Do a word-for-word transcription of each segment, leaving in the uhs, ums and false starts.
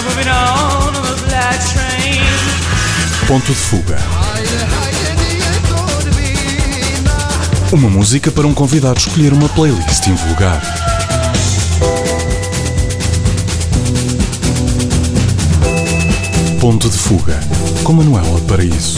Ponto de fuga. Uma música para um convidado escolher uma playlist invulgar. Ponto de fuga, com Manuela Paraíso.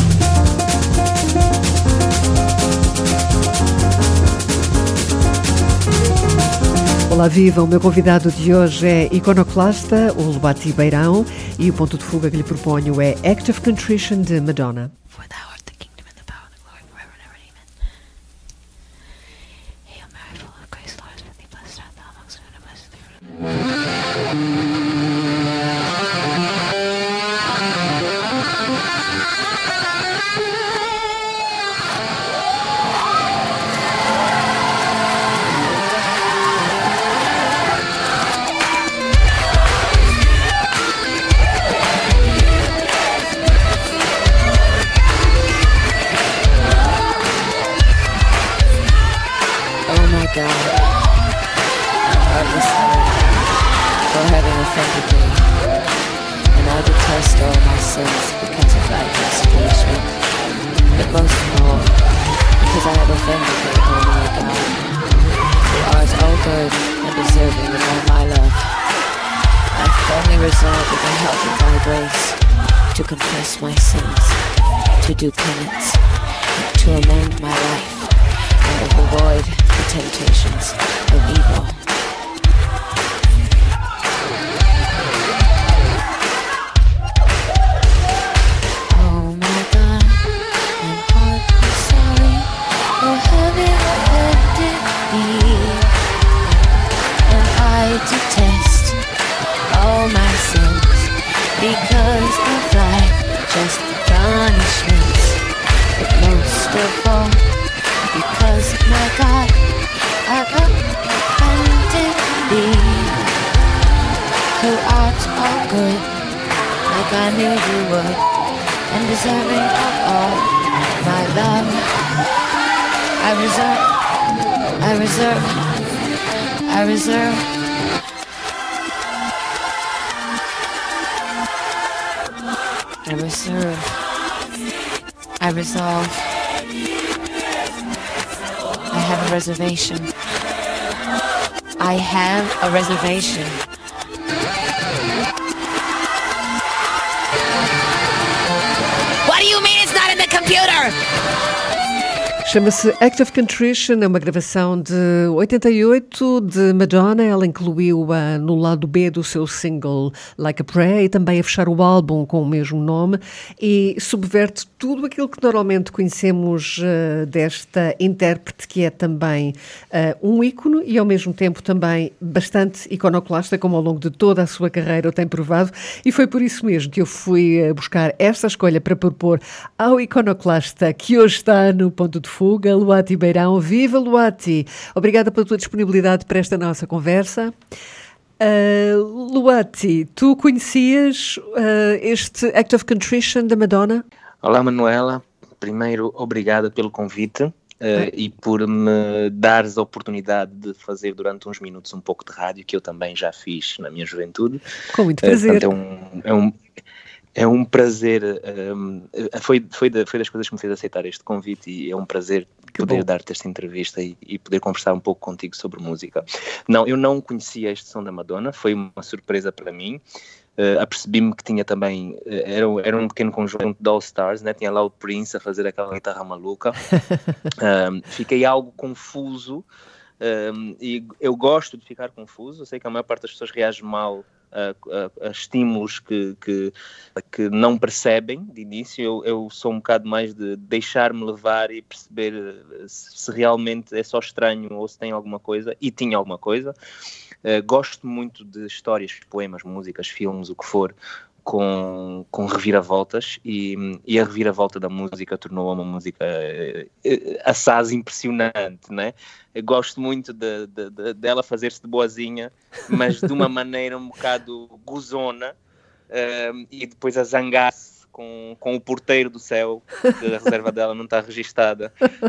Olá, viva! O meu convidado de hoje é iconoclasta, o Luati Beirão, e o ponto de fuga que lhe proponho é Act of Contrition de Madonna. To confess my sins, to do penance, to amend my life, and avoid the temptations of evil. Oh my God, I'm hardly sorry for having offended thee, and I detest all my sins because of life, just punishments, but most of all, because my God, I've offended thee, who art all good, like I knew you would, and deserving of all my love. I reserve, I reserve, I reserve. I reserve, I resolve, I have a reservation, I have a reservation. What do you mean it's not in the computer? Chama-se Act of Contrition, é uma gravação de oitenta e oito de Madonna. Ela incluiu-a no lado B do seu single Like a Prayer e também a fechar o álbum com o mesmo nome, e subverte tudo aquilo que normalmente conhecemos uh, desta intérprete, que é também uh, um ícone e ao mesmo tempo também bastante iconoclasta, como ao longo de toda a sua carreira o tem provado, e foi por isso mesmo que eu fui uh, buscar esta escolha para propor ao iconoclasta que hoje está no Ponto de Fuga, Luati Beirão. Viva, Luati! Obrigada pela tua disponibilidade para esta nossa conversa. Uh, Luati, tu conhecias uh, este Act of Contrition da Madonna? Olá, Manuela. Primeiro, obrigada pelo convite uh, é. e por me dares a oportunidade de fazer durante uns minutos um pouco de rádio, que eu também já fiz na minha juventude. Com muito prazer. Uh, portanto, é um... É um É um prazer, um, foi, foi, da, foi das coisas que me fez aceitar este convite, e é um prazer que poder bom. dar-te esta entrevista e, e poder conversar um pouco contigo sobre música. Não, eu não conhecia este som da Madonna, foi uma surpresa para mim. Uh, apercebi-me que tinha também, uh, era, era um pequeno conjunto de All Stars, né? Tinha lá o Prince a fazer aquela guitarra maluca. um, fiquei algo confuso, um, e eu gosto de ficar confuso. Eu sei que a maior parte das pessoas reage mal A, a, a estímulos que, que, que não percebem de início. Eu, eu sou um bocado mais de deixar-me levar e perceber se, se realmente é só estranho ou se tem alguma coisa, e tinha alguma coisa. Uh, gosto muito de histórias, poemas, músicas, filmes, o que for, com, com reviravoltas, e, e a reviravolta da música tornou uma música uh, assaz impressionante, né? Eu gosto muito de, de, de, dela fazer-se de boazinha, mas de uma maneira um bocado gozona, uh, e depois a zangar-se com, com o porteiro do céu, que a reserva dela não está registada.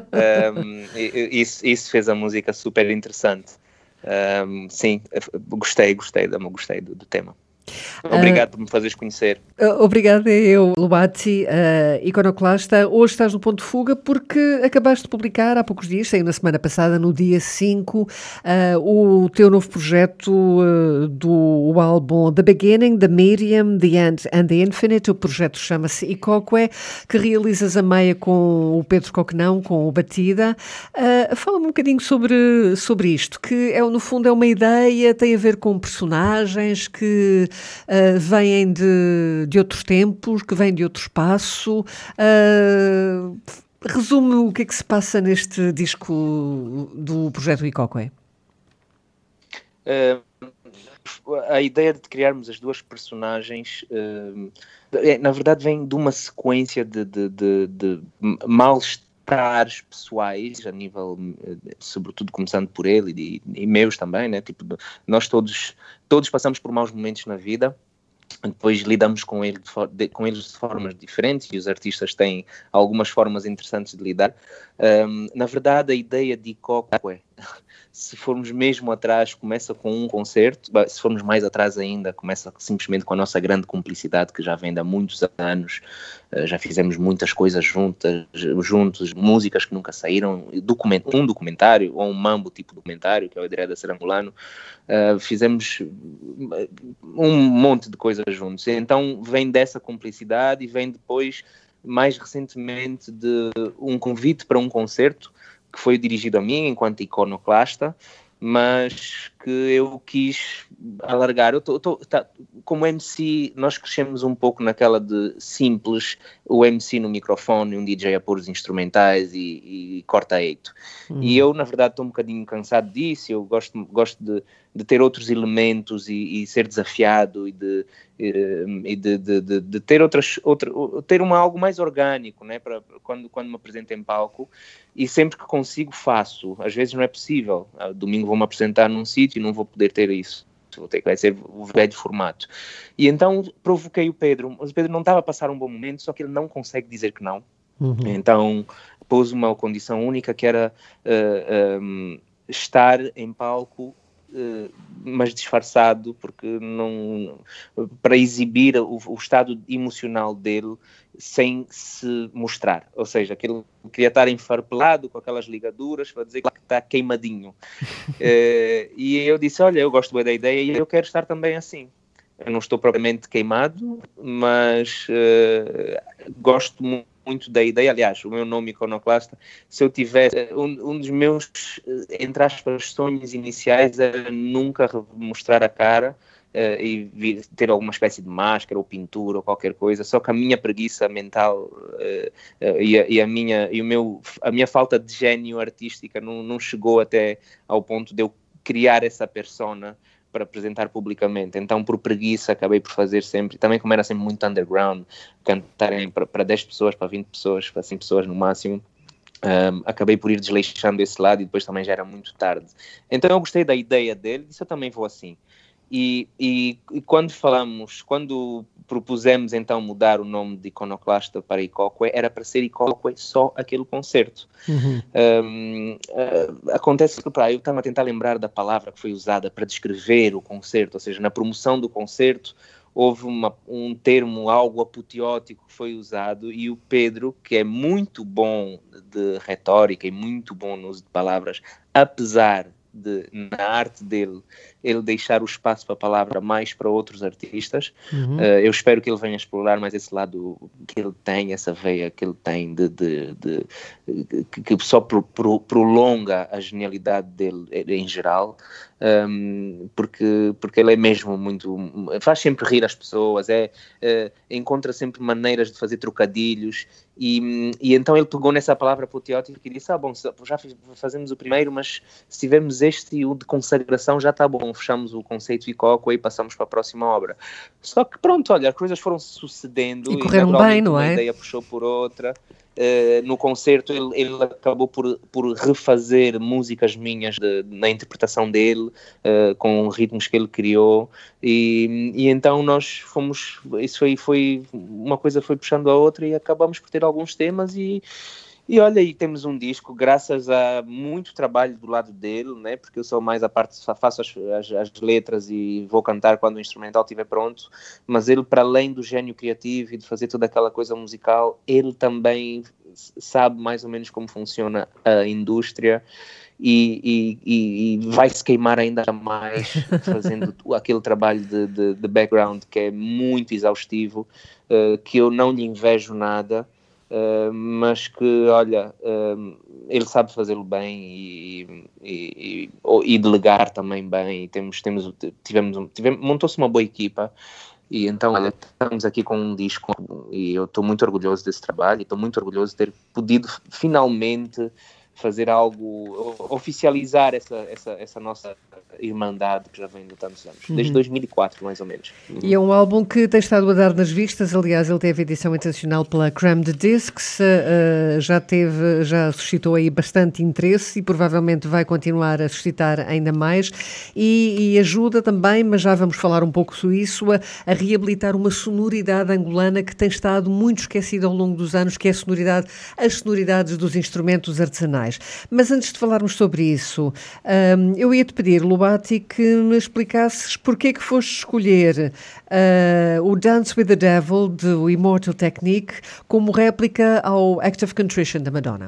Um, isso, isso fez a música super interessante. Um, sim, gostei, gostei, gostei do, do tema. Obrigado uh, por me fazeres conhecer. Uh, obrigada eu, Lubati, uh, iconoclasta. Hoje estás no Ponto de Fuga porque acabaste de publicar há poucos dias, saiu na semana passada, no dia cinco, uh, o teu novo projeto uh, do o álbum The Beginning, The Medium, The End and The Infinite. O projeto chama-se Icóque, que realizas a meia com o Pedro Coquenão, com o Batida. Uh, fala-me um bocadinho sobre, sobre isto, que é, no fundo é uma ideia, tem a ver com personagens que uh, vêm de, de outros tempos, que vêm de outro espaço. Uh, resume o que é que se passa neste disco do projeto Icóque. Uh, a ideia de criarmos as duas personagens, uh, na verdade, vem de uma sequência de, de, de, de mal-estares pessoais, a nível, sobretudo começando por ele e, e meus também, né? Tipo, nós todos, todos passamos por maus momentos na vida. Depois lidamos com, ele de for- de, com eles de formas diferentes e os artistas têm algumas formas interessantes de lidar. Um, na verdade, a ideia de Icóque, se formos mesmo atrás, começa com um concerto. Se formos mais atrás ainda, começa simplesmente com a nossa grande cumplicidade, que já vem de há muitos anos. Uh, já fizemos muitas coisas juntas, juntos, músicas que nunca saíram, document- um documentário, ou um mambo tipo documentário, que é o Edré da Serangolano. Uh, fizemos um monte de coisas juntos. Então vem dessa cumplicidade e vem depois, mais recentemente, de um convite para um concerto que foi dirigido a mim enquanto iconoclasta, mas que eu quis alargar. Eu tô, tô, tá, como M C, nós crescemos um pouco naquela de simples, o M C no microfone, um D J a pôr os instrumentais e, e corta eito. Hum. E eu, na verdade, estou um bocadinho cansado disso. Eu gosto, gosto de, de ter outros elementos e, e ser desafiado e de, e de, de, de, de ter, outras, outra, ter uma, algo mais orgânico, né, para quando, quando me apresento em palco. E sempre que consigo, faço. Às vezes não é possível. Domingo vou-me apresentar num sítio e não vou poder ter isso. Vou ter que vai ser o velho formato. E então provoquei o Pedro. O Pedro não estava a passar um bom momento, só que ele não consegue dizer que não. Uhum. Então pôs uma condição única, que era uh, um, estar em palco, uh, mas disfarçado, porque não, para exibir o, o estado emocional dele sem se mostrar, ou seja, que ele queria estar enfarpelado com aquelas ligaduras para dizer que está queimadinho. uh, e eu disse, olha, eu gosto bem da ideia e eu quero estar também assim. Eu não estou propriamente queimado, mas uh, gosto muito muito da ideia. Aliás, o meu nome iconoclasta, se eu tivesse, um, um dos meus, entre aspas, sonhos iniciais era nunca mostrar a cara uh, e vir, ter alguma espécie de máscara ou pintura ou qualquer coisa, só que a minha preguiça mental uh, uh, e, a, e, a, minha, e o meu, a minha falta de gênio artística não, não chegou até ao ponto de eu criar essa persona para apresentar publicamente. Então, por preguiça, acabei por fazer sempre, também como era sempre muito underground, cantarem para dez pessoas, para vinte pessoas, para cem pessoas no máximo, um, acabei por ir desleixando esse lado e depois também já era muito tarde. Então, eu gostei da ideia dele, disse, eu também vou assim. E, e, e quando falamos, quando propusemos então mudar o nome de Iconoclasta para Icóque, era para ser Icóque só aquele concerto. Uhum. Um, uh, acontece que, pá, eu estava a tentar lembrar da palavra que foi usada para descrever o concerto, ou seja, na promoção do concerto houve uma, um termo, algo apoteótico que foi usado, e o Pedro, que é muito bom de retórica e muito bom no uso de palavras, apesar de, na arte dele, ele deixar o espaço para a palavra mais para outros artistas. Uhum. Uh, eu espero que ele venha explorar mais esse lado que ele tem, essa veia que ele tem de, de, de, de que, que só pro, pro, prolonga a genialidade dele em geral, um, porque, porque ele é mesmo muito, faz sempre rir as pessoas, é, uh, encontra sempre maneiras de fazer trocadilhos, e, e então ele pegou nessa palavra apoteótica e disse, ah bom, já fazemos o primeiro, mas se tivermos este e o de consagração já está bom, fechamos o conceito Icóque e passamos para a próxima obra. Só que pronto, olha, as coisas foram sucedendo e correram e, bem, não uma é? Uma ideia puxou por outra. Uh, no concerto ele, ele acabou por, por refazer músicas minhas de, na interpretação dele, uh, com ritmos que ele criou, e, e então nós fomos, isso foi, foi uma coisa foi puxando a outra e acabamos por ter alguns temas e E olha, aí temos um disco, graças a muito trabalho do lado dele, né? Porque eu sou mais a parte, faço as, as, as letras e vou cantar quando o instrumental estiver pronto, mas ele, para além do gênio criativo e de fazer toda aquela coisa musical, ele também sabe mais ou menos como funciona a indústria e, e, e vai se queimar ainda mais fazendo aquele trabalho de, de, de background que é muito exaustivo, uh, que eu não lhe invejo nada. Uh, mas que, olha, uh, ele sabe fazê-lo bem e, e, e, e delegar também bem. E temos, temos, tivemos, tivemos, montou-se uma boa equipa e então, olha, estamos aqui com um disco e eu estou muito orgulhoso desse trabalho e estou muito orgulhoso de ter podido finalmente fazer algo, oficializar essa, essa, essa nossa irmandade que já vem de tantos anos, desde uhum. dois mil e quatro, mais ou menos. Uhum. E é um álbum que tem estado a dar nas vistas, aliás, ele teve edição internacional pela Crammed Discs, uh, já teve, já suscitou aí bastante interesse e provavelmente vai continuar a suscitar ainda mais e, e ajuda também, mas já vamos falar um pouco sobre isso, a, a reabilitar uma sonoridade angolana que tem estado muito esquecida ao longo dos anos, que é a sonoridade, as sonoridades dos instrumentos artesanais. Mas antes de falarmos sobre isso, um, eu ia-te pedir, Lubati, que me explicasses porque é que foste escolher uh, o Dance with the Devil, do Immortal Technique, como réplica ao Act of Contrition da Madonna.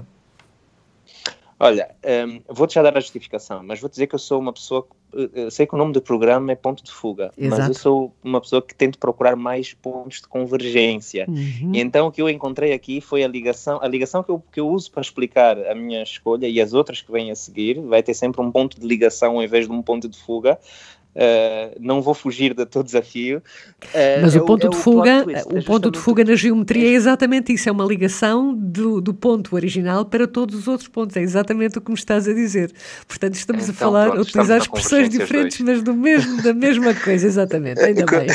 Olha, um, vou-te já dar a justificação, mas vou dizer que eu sou uma pessoa, eu sei que o nome do programa é Ponto de Fuga, Exato. Mas eu sou uma pessoa que tento procurar mais pontos de convergência. Uhum. E então o que eu encontrei aqui foi a ligação, a ligação que eu, que eu uso para explicar a minha escolha e as outras que vêm a seguir, vai ter sempre um ponto de ligação ao invés de um ponto de fuga. Uh, não vou fugir de todo desafio. Uh, Mas é o ponto, é de, fuga, twist, o é ponto de fuga na geometria é exatamente isso, é uma ligação do, do ponto original para todos os outros pontos, é exatamente o que me estás a dizer. Portanto, estamos então, a falar, pronto, a utilizar expressões diferentes, mas do mesmo, da mesma coisa, exatamente, ainda bem.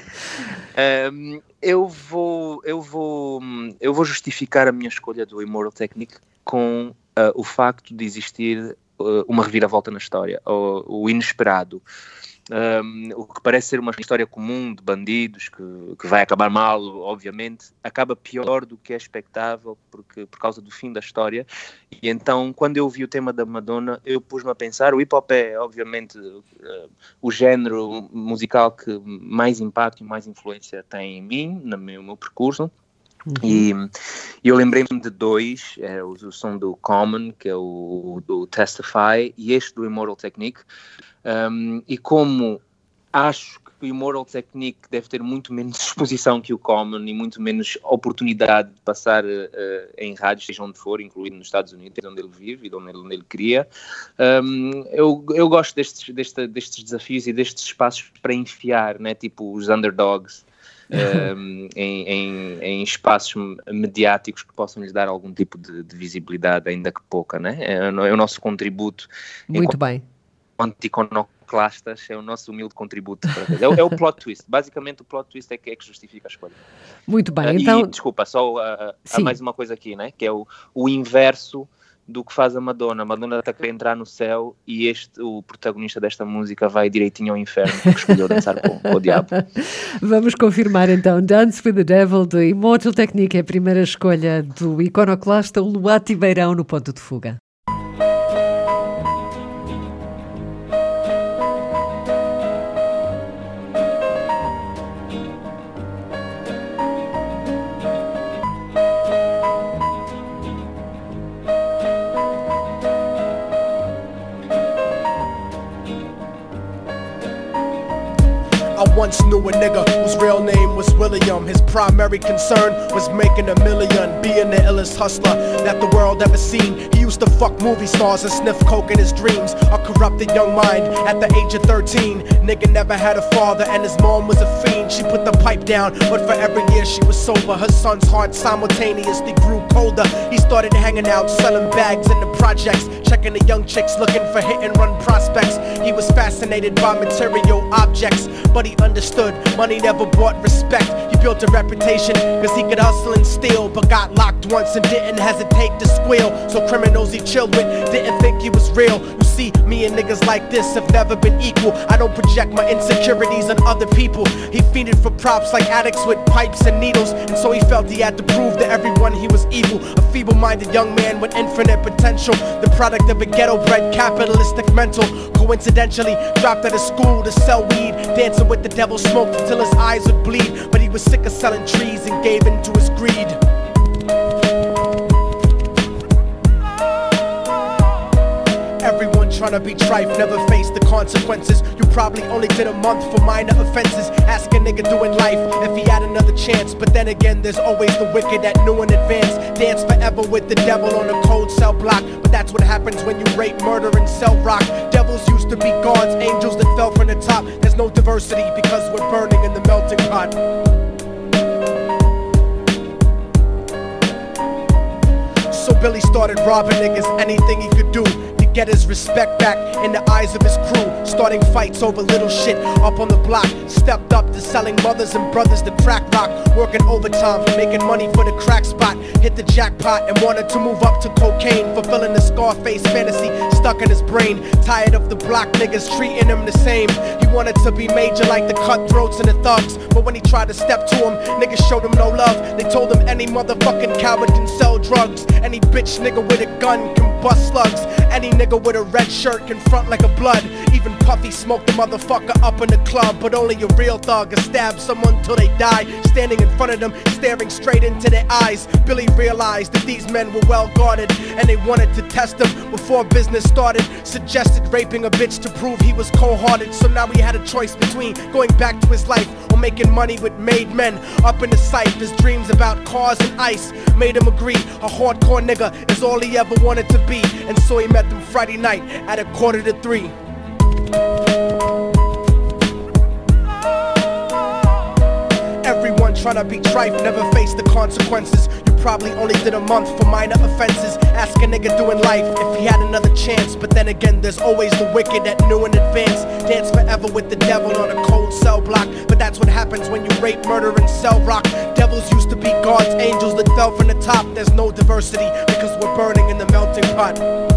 um, eu, vou, eu, vou, eu vou justificar a minha escolha do Immortal Technique com uh, o facto de existir uh, uma reviravolta na história, o, o inesperado. Um, o que parece ser uma história comum de bandidos que, que vai acabar mal, obviamente, acaba pior do que é expectável porque, por causa do fim da história. E então, quando eu vi o tema da Madonna, eu pus-me a pensar, o hip-hop é, obviamente, uh, o género musical que mais impacto e mais influência tem em mim, no meu, no meu percurso. Uhum. E, e eu lembrei-me de dois, é, o, o som do Common, que é o do Testify, e este do Immortal Technique. Um, e como acho que o Immortal Technique deve ter muito menos exposição que o Common e muito menos oportunidade de passar uh, em rádios, seja onde for, incluindo nos Estados Unidos, onde ele vive e onde ele, onde ele cria, um, eu, eu gosto destes, deste, destes desafios e destes espaços para enfiar, né, tipo os underdogs, um, em, em, em espaços mediáticos que possam lhes dar algum tipo de, de visibilidade, ainda que pouca, né? É, é o nosso contributo. Muito bem. Anticonoclastas, é o nosso humilde contributo para é, é o plot twist, basicamente o plot twist é que, é que justifica a escolha. Muito bem, uh, então... E, desculpa, só uh, há mais uma coisa aqui, né? Que é o, o inverso do que faz a Madonna. A Madonna está a querer entrar no céu e este, o protagonista desta música vai direitinho ao inferno porque escolheu dançar com, com o diabo. Vamos confirmar então, Dance with the Devil, do Immortal Technique, é a primeira escolha do iconoclasta Lubati Beirão no Ponto de Fuga. I once knew a nigga whose real name was William. His primary concern was making a million, being the illest hustler that the world ever seen. He used to fuck movie stars and sniff coke in his dreams. A corrupted young mind at the age of thirteen. Nigga never had a father and his mom was a fiend. She put the pipe down, but for every year she was sober. Her son's heart simultaneously grew colder. He started hanging out, selling bags in the projects, checking the young chicks looking for hit and run prospects. He was fascinated by material objects, but he understood money never brought respect. He built a reputation cause he could hustle and steal, but got locked once and didn't hesitate to squeal. So criminals he chilled with didn't think he was real. You see see, me and niggas like this have never been equal. I don't project my insecurities on other people. He fiended for props like addicts with pipes and needles, and so he felt he had to prove to everyone he was evil. A feeble-minded young man with infinite potential, the product of a ghetto-bred capitalistic mental. Coincidentally, dropped out of school to sell weed, dancing with the devil, smoked until his eyes would bleed. But he was sick of selling trees and gave in to his greed. Everyone tryna be trife, never face the consequences. You probably only did a month for minor offenses. Ask a nigga doing life if he had another chance. But then again, there's always the wicked that knew in advance. Dance forever with the devil on a cold cell block. But that's what happens when you rape, murder, and sell rock. Devils used to be gods, angels that fell from the top. There's no diversity because we're burning in the melting pot. So Billy started robbing niggas, anything he could do to get his respect back in the eyes of his crew. Starting fights over little shit up on the block. Stepped up to selling mothers and brothers the crack rock. Working overtime, making money for the crack spot. Hit the jackpot and wanted to move up to cocaine. Fulfilling the Scarface fantasy stuck in his brain. Tired of the block niggas treating him the same. He wanted to be major like the cutthroats and the thugs. But when he tried to step to him, niggas showed him no love. They told him any motherfucking coward can sell drugs. Any bitch nigga with a gun can bust slugs. Any nigga with a red shirt can front like a blood. Even Puffy smoked the motherfucker up in the club. But only a real thug can stab someone till they die. Standing in front of them, staring straight into their eyes. Billy realized that these men were well guarded, and they wanted to test him before business started. Suggested raping a bitch to prove he was cold-hearted. So now he had a choice between going back to his life or making money with made men. Up in the sight, his dreams about cars and ice made him agree a hardcore nigga is all he ever wanted to be. And so he met them Friday night at a quarter to three. Everyone tryna be trife, never face the consequences. You probably only did a month for minor offenses. Ask a nigga doing life if he had another chance. But then again, there's always the wicked that knew in advance. Dance forever with the devil on a cold cell block. But that's what happens when you rape, murder, and sell rock. Devils used to be gods, angels that fell from the top. There's no diversity because we're burning in the melting pot.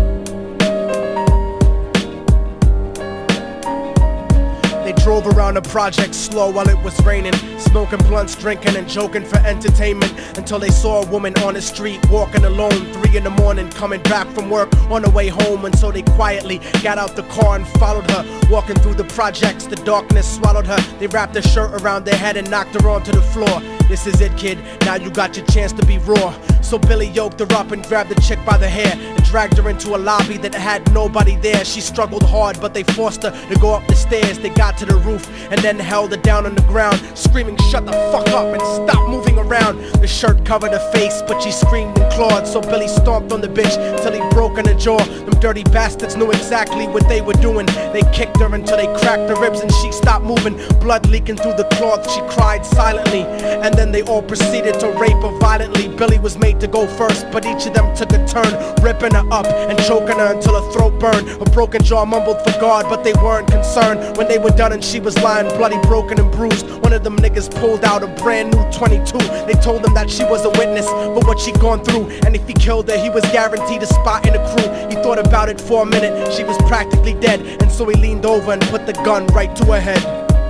They drove around the project slow while it was raining, smoking blunts, drinking and joking for entertainment, until they saw a woman on the street walking alone, three in the morning, coming back from work on her way home. And so they quietly got out the car and followed her. Walking through the projects, the darkness swallowed her. They wrapped her shirt around their head and knocked her onto the floor. This is it, kid, now you got your chance to be raw. So Billy yoked her up and grabbed the chick by the hair and dragged her into a lobby that had nobody there. She struggled hard, but they forced her to go up the stairs. They got to the roof and then held her down on the ground, screaming, "Shut the fuck up and stop moving around." The shirt covered her face, but she screamed and clawed. So Billy stomped on the bitch till he broke in her jaw. Them dirty bastards knew exactly what they were doing. They kicked her until they cracked her ribs and she stopped moving. Blood leaking through the cloth, she cried silently. And then they all proceeded to rape her violently. Billy was made to go first, but each of them took a turn, ripping her up and choking her until her throat burned. Her broken jaw mumbled for God, but they weren't concerned. When they were done and she was lying bloody, broken and bruised, one of them niggas pulled out a brand new twenty-two. They told him that she was a witness for what she'd gone through, and if he killed her, he was guaranteed a spot in the crew. He thought about it for a minute, she was practically dead, and so he leaned over and put the gun right to her head.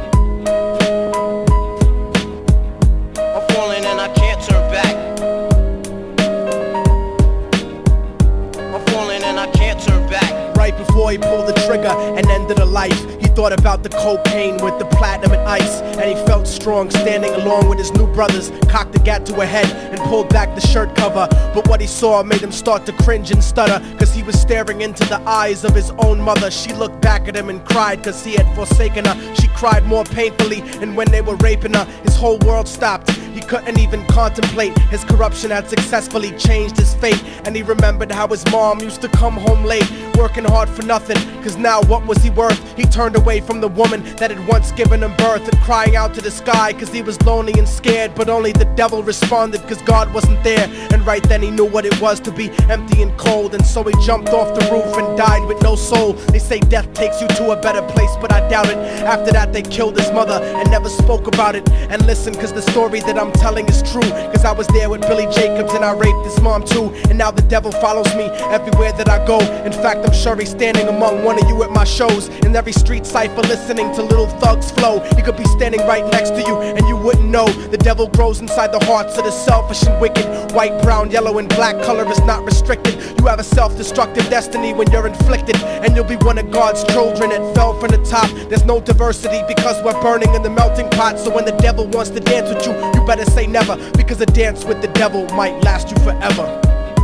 I'm falling and I can't turn back. I'm falling and I can't turn back. Right before he pulled the trigger and ended her life, he thought about the cocaine with the platinum and ice, and he felt strong standing along with his new brothers. Cocked the gat to her head and pulled back the shirt cover, but what he saw made him start to cringe and stutter, cause he was staring into the eyes of his own mother. She looked back at him and cried cause he had forsaken her. She cried more painfully, and when they were raping her, his whole world stopped. He couldn't even contemplate. His corruption had successfully changed his fate, and he remembered how his mom used to come home late, working hard for nothing, cause now what was he worth? He turned away from the woman that had once given him birth, and crying out to the sky cause he was lonely and scared, but only the devil responded cause God wasn't there. And right then he knew what it was to be empty and cold, and so he jumped off the roof and died with no soul. They say death takes you to a better place, but I doubt it. After that they killed his mother and never spoke about it. And listen, cause the story that I'm telling is true, cause I was there with Billy Jacobs and I raped his mom too. And now the devil follows me everywhere that I go. In fact, I'm sure he's standing among one of you at my shows. In every street cipher listening to Little Thug's flow. He could be standing right next to you and you wouldn't know. The devil grows inside the hearts of the selfish and wicked. White, brown, yellow and black color is not restricted. You have a self-destructive destiny when you're inflicted, and you'll be one of God's children that fell from the top. There's no diversity because we're burning in the melting pot. So when the devil wants to dance with you, you better say never, because a dance with the devil might last you forever.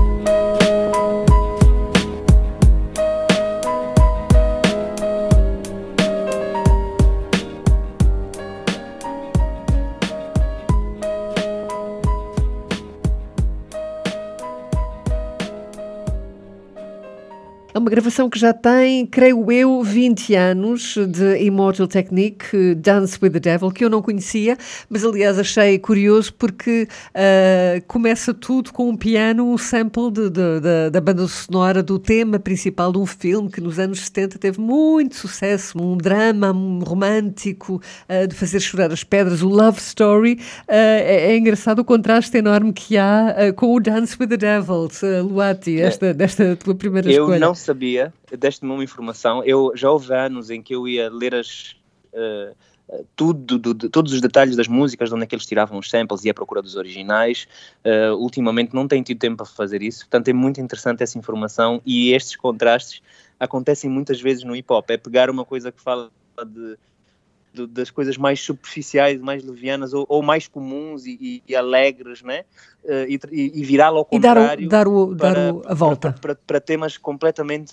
É uma gravação que já tem, creio eu, vinte anos, de Immortal Technique, Dance with the Devil, que eu não conhecia, mas aliás achei curioso porque uh, começa tudo com um piano, um sample de, de, de, da banda sonora do tema principal de um filme que nos anos setenta teve muito sucesso, um drama um romântico, uh, de fazer chorar as pedras, o Love Story. Uh, é, é engraçado o contraste enorme que há uh, com o Dance with the Devil, uh, Luati, esta, desta tua primeira eu escolha. Não sabia, deste-me uma informação. Eu já houve anos em que eu ia ler as, uh, tudo, do, de, todos os detalhes das músicas, de onde é que eles tiravam os samples, e à procura dos originais. Uh, ultimamente não tenho tido tempo para fazer isso, portanto é muito interessante essa informação, e estes contrastes acontecem muitas vezes no hip-hop. É pegar uma coisa que fala de, de, das coisas mais superficiais, mais levianas, ou, ou mais comuns e, e, e alegres, né? Uh, e, e virá-lo ao contrário, e dar, o, dar, o, para, dar o, a volta para, para, para temas completamente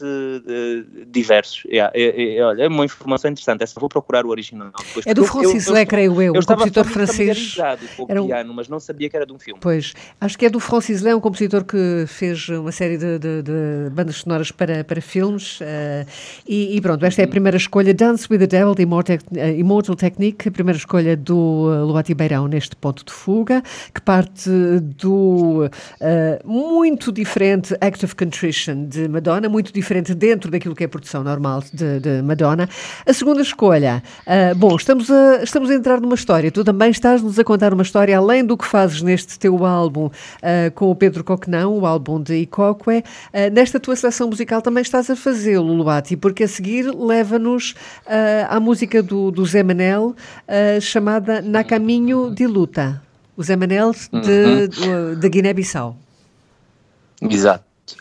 uh, diversos. Yeah, é, é, olha, é uma informação interessante. Essa vou procurar o original depois, é do Francis Lé, creio eu, eu um compositor francês. Com era o um... piano, mas não sabia que era de um filme. Pois, acho que é do Francis Lé, um compositor que fez uma série de, de, de bandas sonoras para, para filmes, uh, e, e pronto, esta é a primeira escolha, Dance with the Devil, de Immortal, uh, Immortal Technique, a primeira escolha do uh, Luati Beirão neste ponto de fuga, que parte do uh, muito diferente Act of Contrition de Madonna, muito diferente dentro daquilo que é a produção normal de, de Madonna. A segunda escolha, uh, bom, estamos a, estamos a entrar numa história, tu também estás-nos a contar uma história, além do que fazes neste teu álbum uh, com o Pedro Coquenão, o álbum de Icóque, uh, nesta tua seleção musical também estás a fazê-lo, Luati, porque a seguir leva-nos uh, à música do, do Zé Manel, uh, chamada Na Caminho de Luta. O Zé Manel de, uhum. de, de Guiné-Bissau. Exato.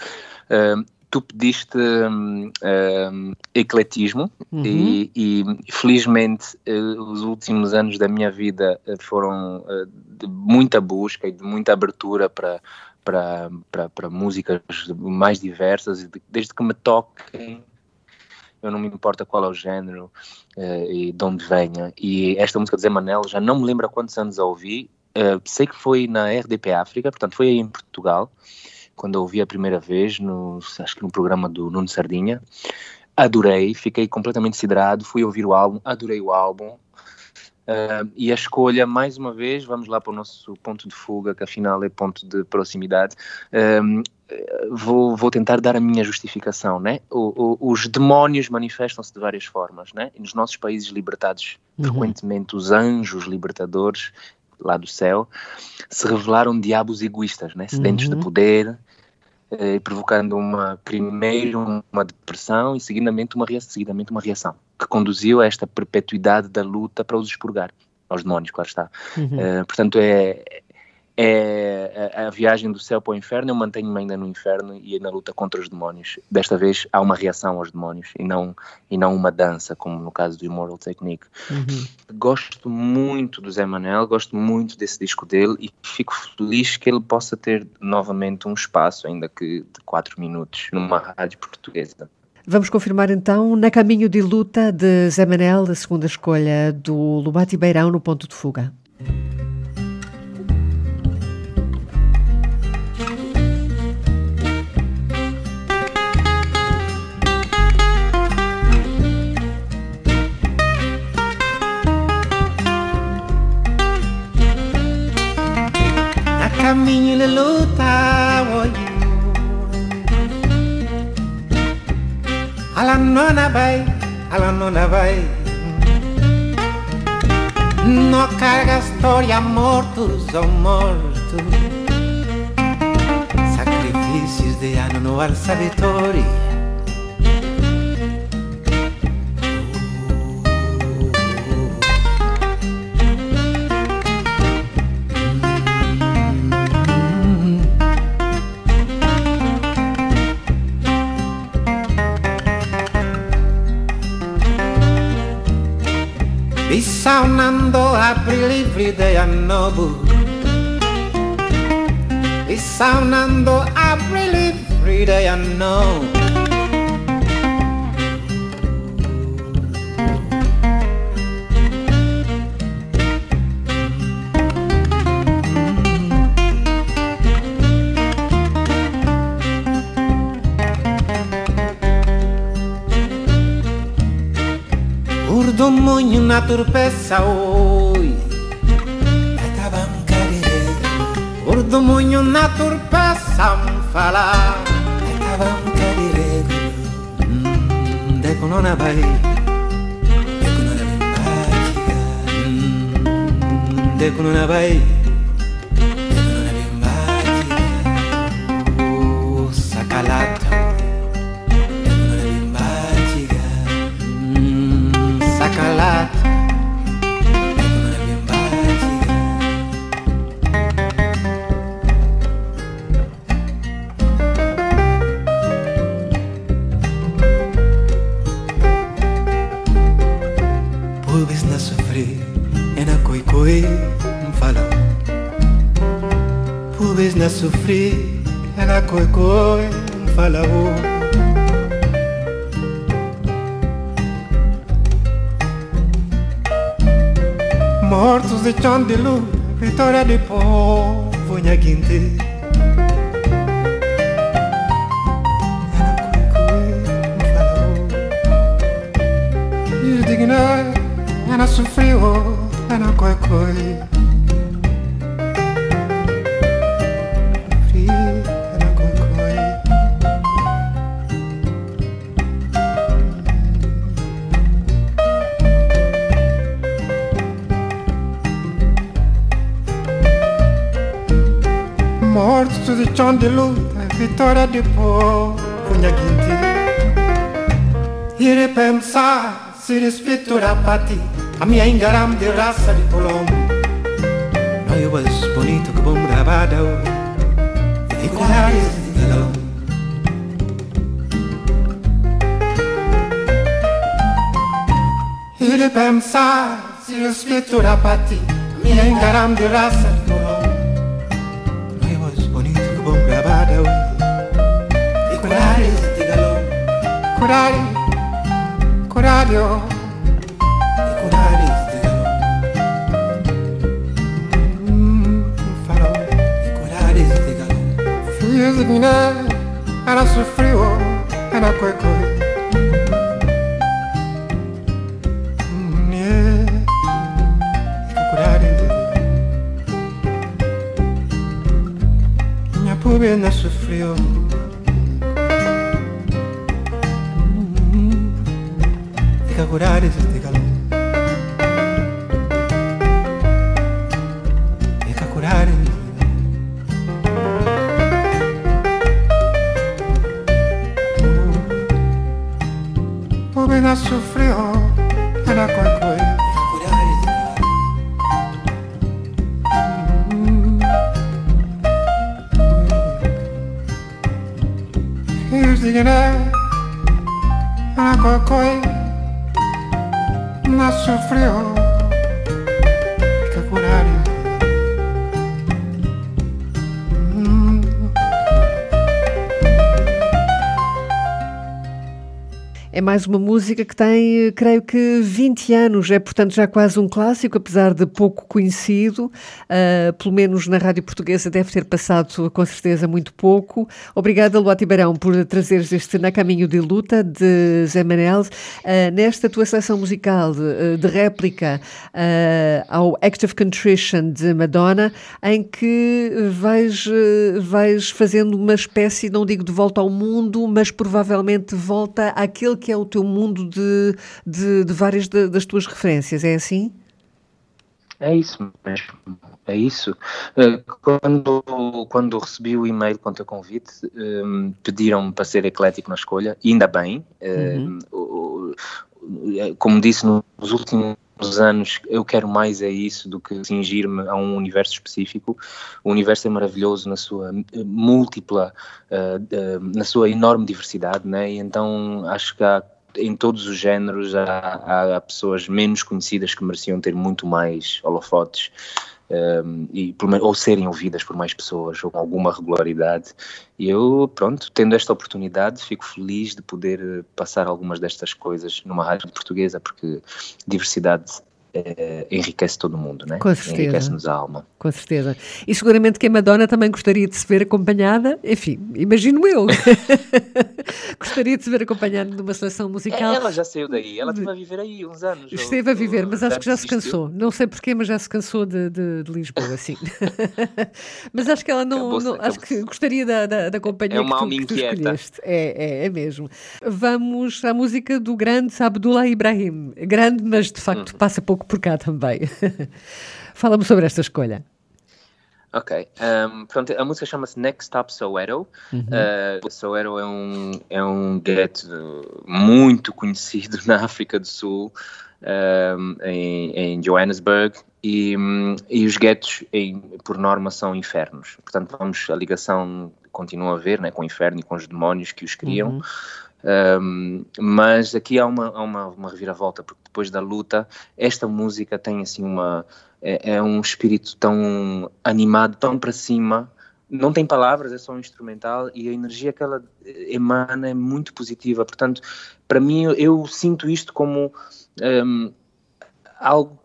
Uh, tu pediste um, um, ecletismo, uhum. e, e felizmente uh, os últimos anos da minha vida uh, foram uh, de muita busca e de muita abertura para, para, para, para músicas mais diversas, desde que me toquem. Eu não me importa qual é o género uh, e de onde venha. E esta música de Zé Manel, já não me lembro há quantos anos a ouvi. Uh, sei que foi na R D P África, portanto foi aí em Portugal, quando eu ouvi a primeira vez, no, acho que no programa do Nuno Sardinha. Adorei, fiquei completamente siderado, fui ouvir o álbum, adorei o álbum. Uh, e a escolha, mais uma vez, vamos lá para o nosso ponto de fuga, que afinal é ponto de proximidade. Um, vou, vou tentar dar a minha justificação, né? O, o, os demónios manifestam-se de várias formas, né? E nos nossos países libertados, uhum. frequentemente os anjos libertadores lá do céu se revelaram diabos egoístas, né? Sedentos uhum. de poder, eh, provocando uma, primeiro uma depressão e seguidamente uma, seguidamente uma reação que conduziu a esta perpetuidade da luta para os expurgar, aos demónios, claro está. Uhum. Uh, portanto, é, é a, a viagem do céu para o inferno. Eu mantenho-me ainda no inferno e na luta contra os demónios. Desta vez há uma reação aos demónios e não, e não uma dança, como no caso do Immortal Technique. Uhum. Gosto muito do Zé Manel, gosto muito desse disco dele e fico feliz que ele possa ter novamente um espaço, ainda que de quatro minutos, numa rádio portuguesa. Vamos confirmar então Na Caminho de Luta de Zé Manel, a segunda escolha do Luati Beirão no ponto de fuga. Na caminho de luta, olha. Ala nona vai, ala nona vai. no carga storia mortos ou mortos, sacrifícios de ano no alçavitori. Bisaunando april livre de anobu, bisaunando april livre de anobu. Urdumunho na turpeça oi, urdumunho na turpeça me fala, deco non vai, deco non vai, deco non vai, oh sacalato. Sacalato, pubis na sofrer, e na coi coi me falou. Pubis na sofrer, e na coi coi me falou. Mortos de chão de luz, vitória de povo nhaguinte. E os dignos, ela sofreu, ela coi coi. Mortos de chão de luta, vitória de povo nhaguinte. E repensar se respeito a pati, a minha engaram de raça de polom. Não eu was bonito que bom gravada, e colares de galão. E repensar se respeito a pati, a minha engaram de raça de polom. E colares de galão, corari, corario, e colares de galão, hum, farol, e colares de galão. Filhos de Miné, ela sofreu, ela coi coi. Hum, yeah, e colares de Pube na sofreu, fica curares de galão, fica curares. Pube na sofreu, ela coi coi. Digna, a coi coi, na sofreu, fica curare. É mais uma música que tem, creio que, vinte anos, é portanto já quase um clássico, apesar de pouco conhecido, uh, pelo menos na rádio portuguesa deve ter passado com certeza muito pouco. Obrigada, Luati Beirão, por trazeres este Na Caminho de Luta, de Zé Manel. Uh, nesta tua seleção musical de, de réplica uh, ao Act of Contrition de Madonna, em que vais, uh, vais fazendo uma espécie, não digo de volta ao mundo, mas provavelmente volta àquele que é o teu mundo de, de, de várias de, das tuas referências, é assim? É isso mesmo, é isso. Quando, quando recebi o e-mail com o teu convite, um, pediram-me para ser eclético na escolha, e ainda bem. Uhum. Um, como disse, nos últimos anos eu quero mais é isso do que cingir-me a um universo específico. O universo é maravilhoso na sua múltipla, uh, uh, na sua enorme diversidade, né? E então acho que há em todos os géneros há, há pessoas menos conhecidas que mereciam ter muito mais holofotes, um, e, ou serem ouvidas por mais pessoas, ou com alguma regularidade. E eu, pronto, tendo esta oportunidade, fico feliz de poder passar algumas destas coisas numa rádio portuguesa, porque diversidade é, enriquece todo mundo, né? Com certeza. Enriquece-nos a alma. Com certeza. E seguramente que a Madonna também gostaria de se ver acompanhada, enfim, imagino eu. Gostaria de se ver acompanhada numa seleção musical. Ela já saiu daí, ela esteve a viver aí uns anos. Esteve ou, a viver, mas acho que já se desistiu. cansou. Não sei porquê, mas já se cansou de, de, de Lisboa, assim. Mas acho que ela não, não acho que gostaria da, da, da companhia é uma que, tu, que tu escolheste. É, é, é mesmo. Vamos à música do grande Abdullah Ibrahim. Grande, mas de facto hum. passa pouco por cá também. Fala-me sobre esta escolha. Ok, um, pronto, a música chama-se Next Stop Soweto. Uhum. Uh, Soweto é um, é um gueto muito conhecido na África do Sul, um, em, em Johannesburg, e, e os guetos, em, por norma, são infernos. Portanto, vamos, a ligação continua a haver, né, com o inferno e com os demónios que os criam. Uhum. Um, mas aqui há uma, há uma, uma reviravolta, porque depois da luta, esta música tem assim uma... É, é um espírito tão animado, tão para cima, não tem palavras, é só um instrumental, e a energia que ela emana é muito positiva. Portanto, para mim, eu, eu sinto isto como um, algo,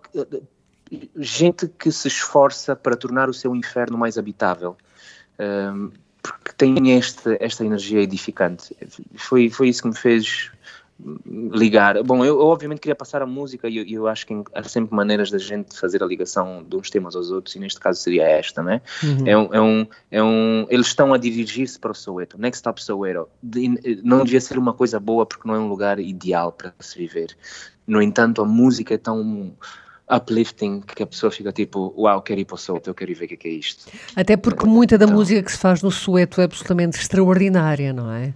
gente que se esforça para tornar o seu inferno mais habitável, um, porque tem este, esta energia edificante. Foi, foi isso que me fez ligar. Bom, eu, eu obviamente queria passar a música, e eu, eu acho que há sempre maneiras da gente fazer a ligação de uns temas aos outros, e neste caso seria esta, né? Uhum. É um, é um, é um, eles estão a dirigir-se para o Soweto, Next Stop Soweto. De, não devia ser uma coisa boa, porque não é um lugar ideal para se viver. No entanto, a música é tão uplifting que a pessoa fica tipo, uau, quero ir para o Soweto, eu quero ir ver o que é, que é isto. Até porque muita da então, música que se faz no Soweto é absolutamente extraordinária, não é?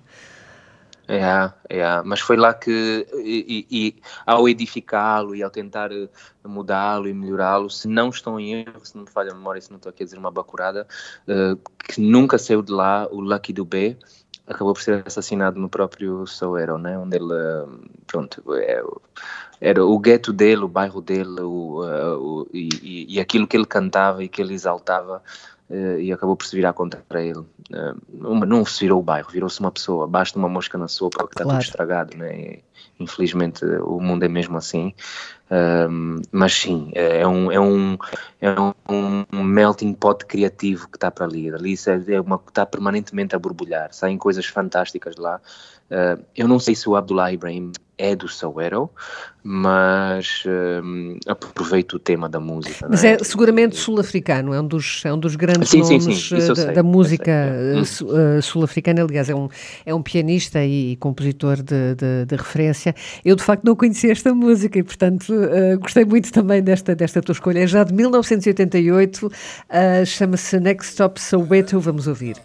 É, é, mas foi lá que, e, e ao edificá-lo e ao tentar mudá-lo e melhorá-lo, se não estou em erro, se não me falha a memória, se não estou aqui a dizer uma bacurada, uh, que nunca saiu de lá, o Lucky Dubé acabou por ser assassinado no próprio Soweto, né? Onde ele, pronto, é, era o gueto dele, o bairro dele, o, uh, o, e, e aquilo que ele cantava e que ele exaltava. Uh, e acabou por se virar contra ele. Uh, uma, não se virou o bairro, virou-se uma pessoa. Basta uma mosca na sopa, porque está claro. Tudo estragado, né? E, infelizmente o mundo é mesmo assim. Uh, mas sim, é um, é, um, é um melting pot criativo que está para ali. Ali é uma, está permanentemente a borbulhar, saem coisas fantásticas de lá. Uh, eu não sei se o Abdullah Ibrahim é do Soweto, mas um, aproveito o tema da música. Mas é? é seguramente sul-africano, é um dos, é um dos grandes sim, nomes sim, sim. Da, da, da música sei, é. sul-africana. Aliás, é um, é um pianista e compositor de, de, de referência. Eu, de facto, não conhecia esta música e, portanto, uh, gostei muito também desta, desta tua escolha. É já de mil novecentos e oitenta e oito, uh, chama-se Next Stop Soweto. Vamos ouvir.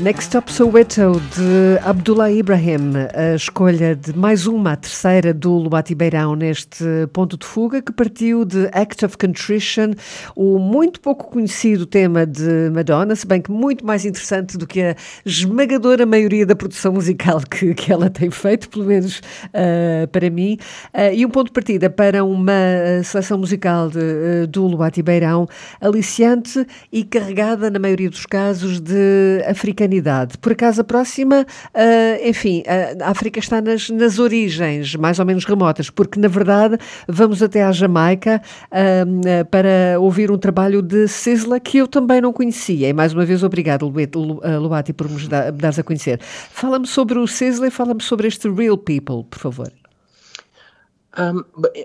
Next Stop Soweto, de Abdullah Ibrahim, a escolha de mais uma, a terceira do Lubati Beirão neste ponto de fuga, que partiu de Act of Contrition, o muito pouco conhecido tema de Madonna, se bem que muito mais interessante do que a esmagadora maioria da produção musical que, que ela tem feito, pelo menos uh, para mim, uh, e um ponto de partida para uma seleção musical de, uh, do Lubati Beirão, aliciante e carregada, na maioria dos casos, de africanidade. Por acaso a próxima, uh, enfim, a África está nas, nas origens mais ou menos remotas, porque na verdade vamos até à Jamaica uh, para ouvir um trabalho de Sizzla que eu também não conhecia. E mais uma vez, obrigado, Lubati, por me dares a conhecer. Fala-me sobre o Sizzla e fala-me sobre este Real People, por favor. Um,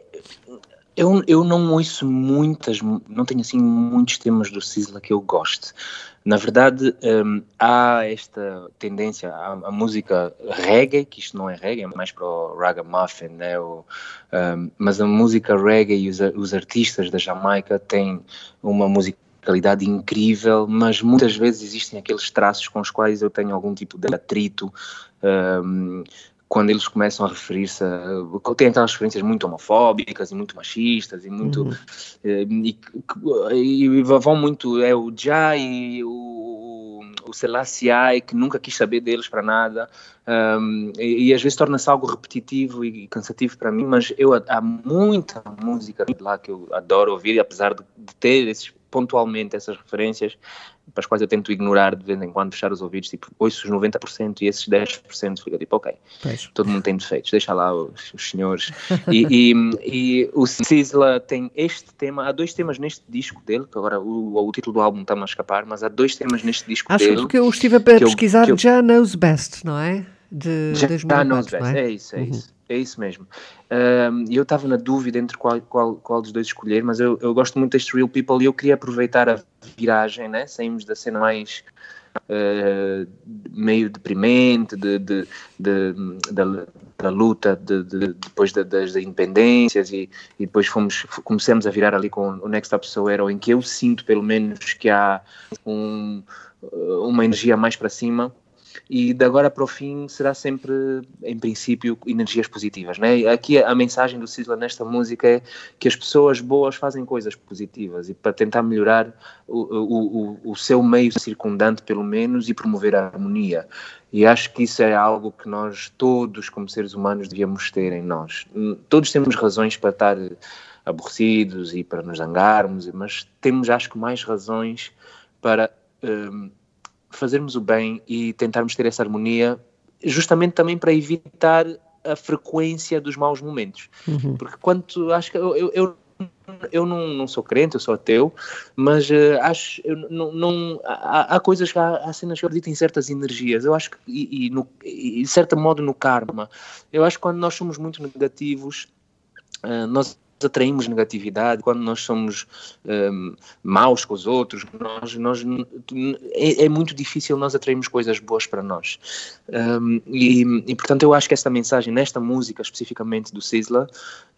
eu, eu não ouço muitas, não tenho assim muitos temas do Sizzla que eu gosto. Na verdade, um, há esta tendência, a, a música reggae, que isto não é reggae, é mais para o ragamuffin, né? O, um, mas a música reggae e os, os artistas da Jamaica têm uma musicalidade incrível, mas muitas vezes existem aqueles traços com os quais eu tenho algum tipo de atrito, um, quando eles começam a referir-se a... Tem aquelas referências muito homofóbicas e muito machistas e muito... Uhum. E, e, e vão muito... É o Jah e o, o Selassie I, que nunca quis saber deles para nada. Um, e, e às vezes torna-se algo repetitivo e cansativo para mim, mas eu, há muita música lá que eu adoro ouvir, apesar de, de ter esses, pontualmente essas referências, para as quais eu tento ignorar de vez em quando, fechar os ouvidos, tipo, ouço os noventa por cento e esses dez por cento fica tipo, ok, pois. Todo mundo tem defeitos, deixa lá os, os senhores. E, e, e o Sizzla tem este tema, há dois temas neste disco dele, que agora o, o título do álbum está-me a escapar, mas há dois temas neste disco Acho dele. Acho que eu estive a pesquisar, eu, Jah Knows Best, não é? De Jah Knows Best, é? é isso, é uhum. isso. É isso mesmo. E um, eu estava na dúvida entre qual, qual, qual dos dois escolher, mas eu, eu gosto muito deste Real People e eu queria aproveitar a viragem, né? Saímos da cena mais uh, meio deprimente, de, de, de, de, da, da luta de, de, depois de, das independências e, e depois fomos, começamos a virar ali com o Next Stop Soweto, em que eu sinto pelo menos que há um, uma energia mais para cima. E de agora para o fim será sempre, em princípio, energias positivas, né? Aqui a, a mensagem do Sizzla nesta música é que as pessoas boas fazem coisas positivas e para tentar melhorar o, o, o, o seu meio circundante, pelo menos, e promover a harmonia. E acho que isso é algo que nós todos, como seres humanos, devíamos ter em nós. Todos temos razões para estar aborrecidos e para nos zangarmos, mas temos, acho que, mais razões para... Um, fazermos o bem e tentarmos ter essa harmonia, justamente também para evitar a frequência dos maus momentos. Uhum. Porque quando, acho que eu, eu, eu, eu não, não sou crente, eu sou ateu, mas uh, acho, eu não, não, há, há coisas, há, há cenas que eu acredito em certas energias, eu acho que, e, e, no, e de certo modo no karma, eu acho que quando nós somos muito negativos, uh, nós atraímos negatividade, quando nós somos um, maus com os outros, nós, nós, é, é muito difícil nós atrairmos coisas boas para nós. Um, e, e, portanto, eu acho que esta mensagem, nesta música especificamente do Sizzla,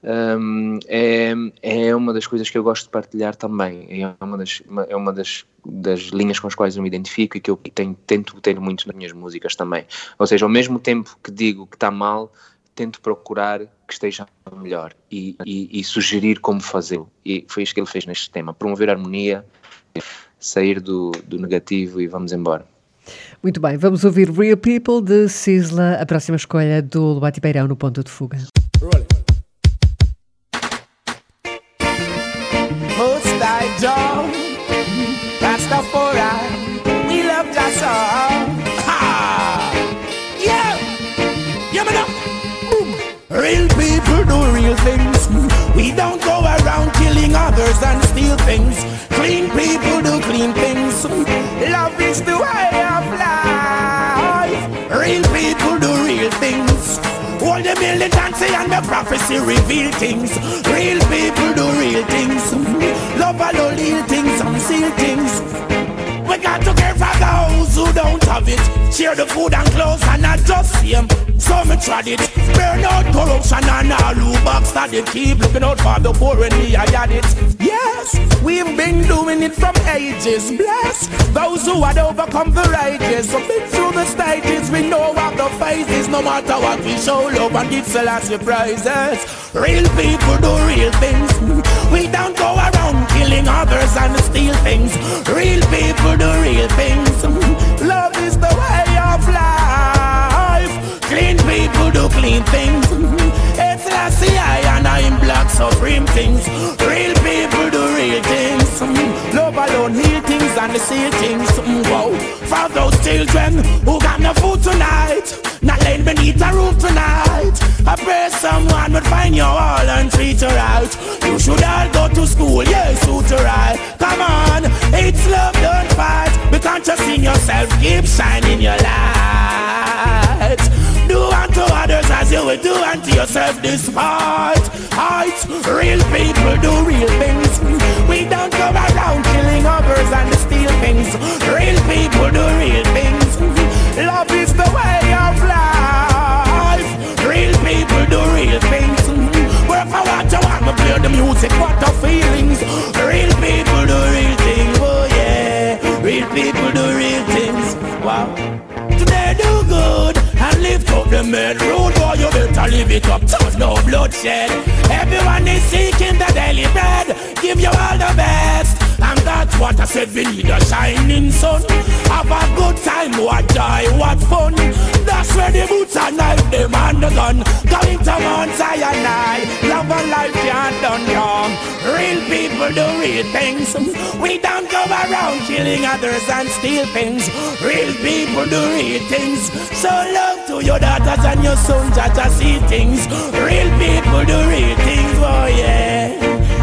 um, é, é uma das coisas que eu gosto de partilhar também. É uma das, é uma das, das linhas com as quais eu me identifico e que eu tenho, tento ter muito nas minhas músicas também. Ou seja, ao mesmo tempo que digo que está mal, tento procurar que esteja melhor e, e, e sugerir como fazê-lo. E foi isso que ele fez neste tema, promover a harmonia, sair do, do negativo e vamos embora. Muito bem, vamos ouvir Real People de Sizzla, a próxima escolha do Lubati Beirão no Ponto de Fuga. Most I don't, that's the for I, we love just all. Ha! Yeah! Yeah, man up! Real people do real things. We don't go around killing others and steal things. Clean people do clean things. Love is the way of life. Real people do real things. All the militancy and the prophecy reveal things. Real people do real things. Love all the little things, unsealed things. We got to care for those who don't have it. Share the food and clothes and not just same. So me tried it. Burn out corruption and all who backstabbed it. Keep looking out for the poor when me I had it. Yes, we've been doing it from ages. Bless those who had overcome the rages. So been through the stages, we know what the phases. No matter what we show love and give Selassie prizes. Real people do real things. We don't go around killing others and steal things. Real people do real things. Love is the way of life. Clean people do clean things. It's Selassie I and I'm black supreme things. Real people do real things. Love alone heal things and the seal things. Wow. For those children who got no food tonight, not laying beneath a roof tonight, I pray someone would find you all and treat you right. You should all go to school, yes, suit you right. Come on, it's love, don't fight. Be conscious in yourself, keep shining your light. Do unto others as you would do unto yourself despite height. Real people do real things. We don't go around killing others and steal things. Real people do real things. Love is the way of life. Real people do real things. Work for what you want, me play the music, what the feelings. Real people do real things, oh yeah. Real people do real things, wow. Today do good and lift up the main road, boy, you better live it up, touch no bloodshed. Everyone is seeking the daily bread, give you all the best. And that's what I said, we need a shining sun. Have a good time, what joy, what fun. That's where the boots and knife, them and the gun. Going to Mount Zion, love and life can't done young. Real people do real things. We don't go around killing others and steal things. Real people do real things. So love to your daughters and your sons that just see things. Real people do real things, oh yeah.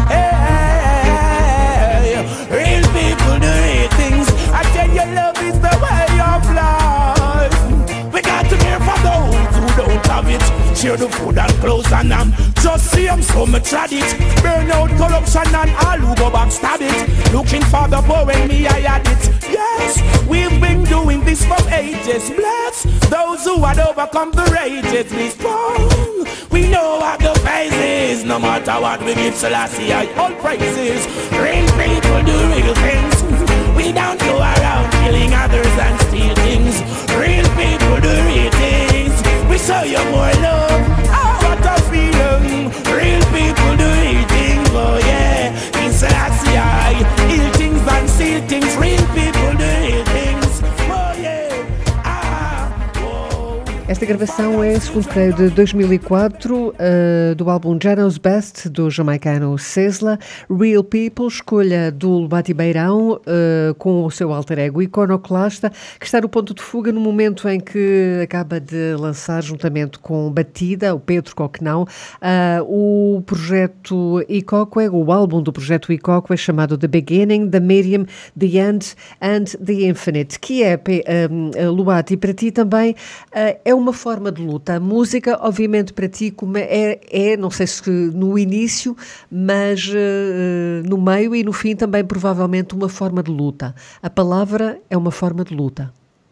Hey, real people do real things. I tell you, love is the way of life. We got to care for those who don't have it. Share the food and clothes and um, just see them, so me tried it. Burn out corruption and all who go back stab it. Looking for the poor when me I had it. Yes, we've been doing this for ages. Bless those who had overcome the rages. Be strong. We know what the phases. No matter what we give Selassie, I all praises. Real people do real things. We don't go around killing others and steal things. Real people do real things. We show you more love. Oh, what a feeling. Real people do real things. Oh yeah. In Selassie, I heal things and seal things. Real people do real things. Oh yeah. Ah, oh. Esta gravação é, segundo creio, de dois mil e quatro, uh, do álbum Jano's Best, do jamaicano Sizzla. Real People, escolha do Lubati Beirão, uh, com o seu alter ego Iconoclasta, que está no ponto de fuga no momento em que acaba de lançar, juntamente com Batida, o Pedro Coquenão, uh, o projeto Icoque, o álbum do projeto Icoque, é chamado The Beginning, The Medium, The End and The Infinite, que é, um, Lubati, para ti também uh, é uma forma de luta. A música, obviamente, para ti como é, é, não sei se no início, mas uh, no meio e no fim também provavelmente uma forma de luta. A palavra é uma forma de luta.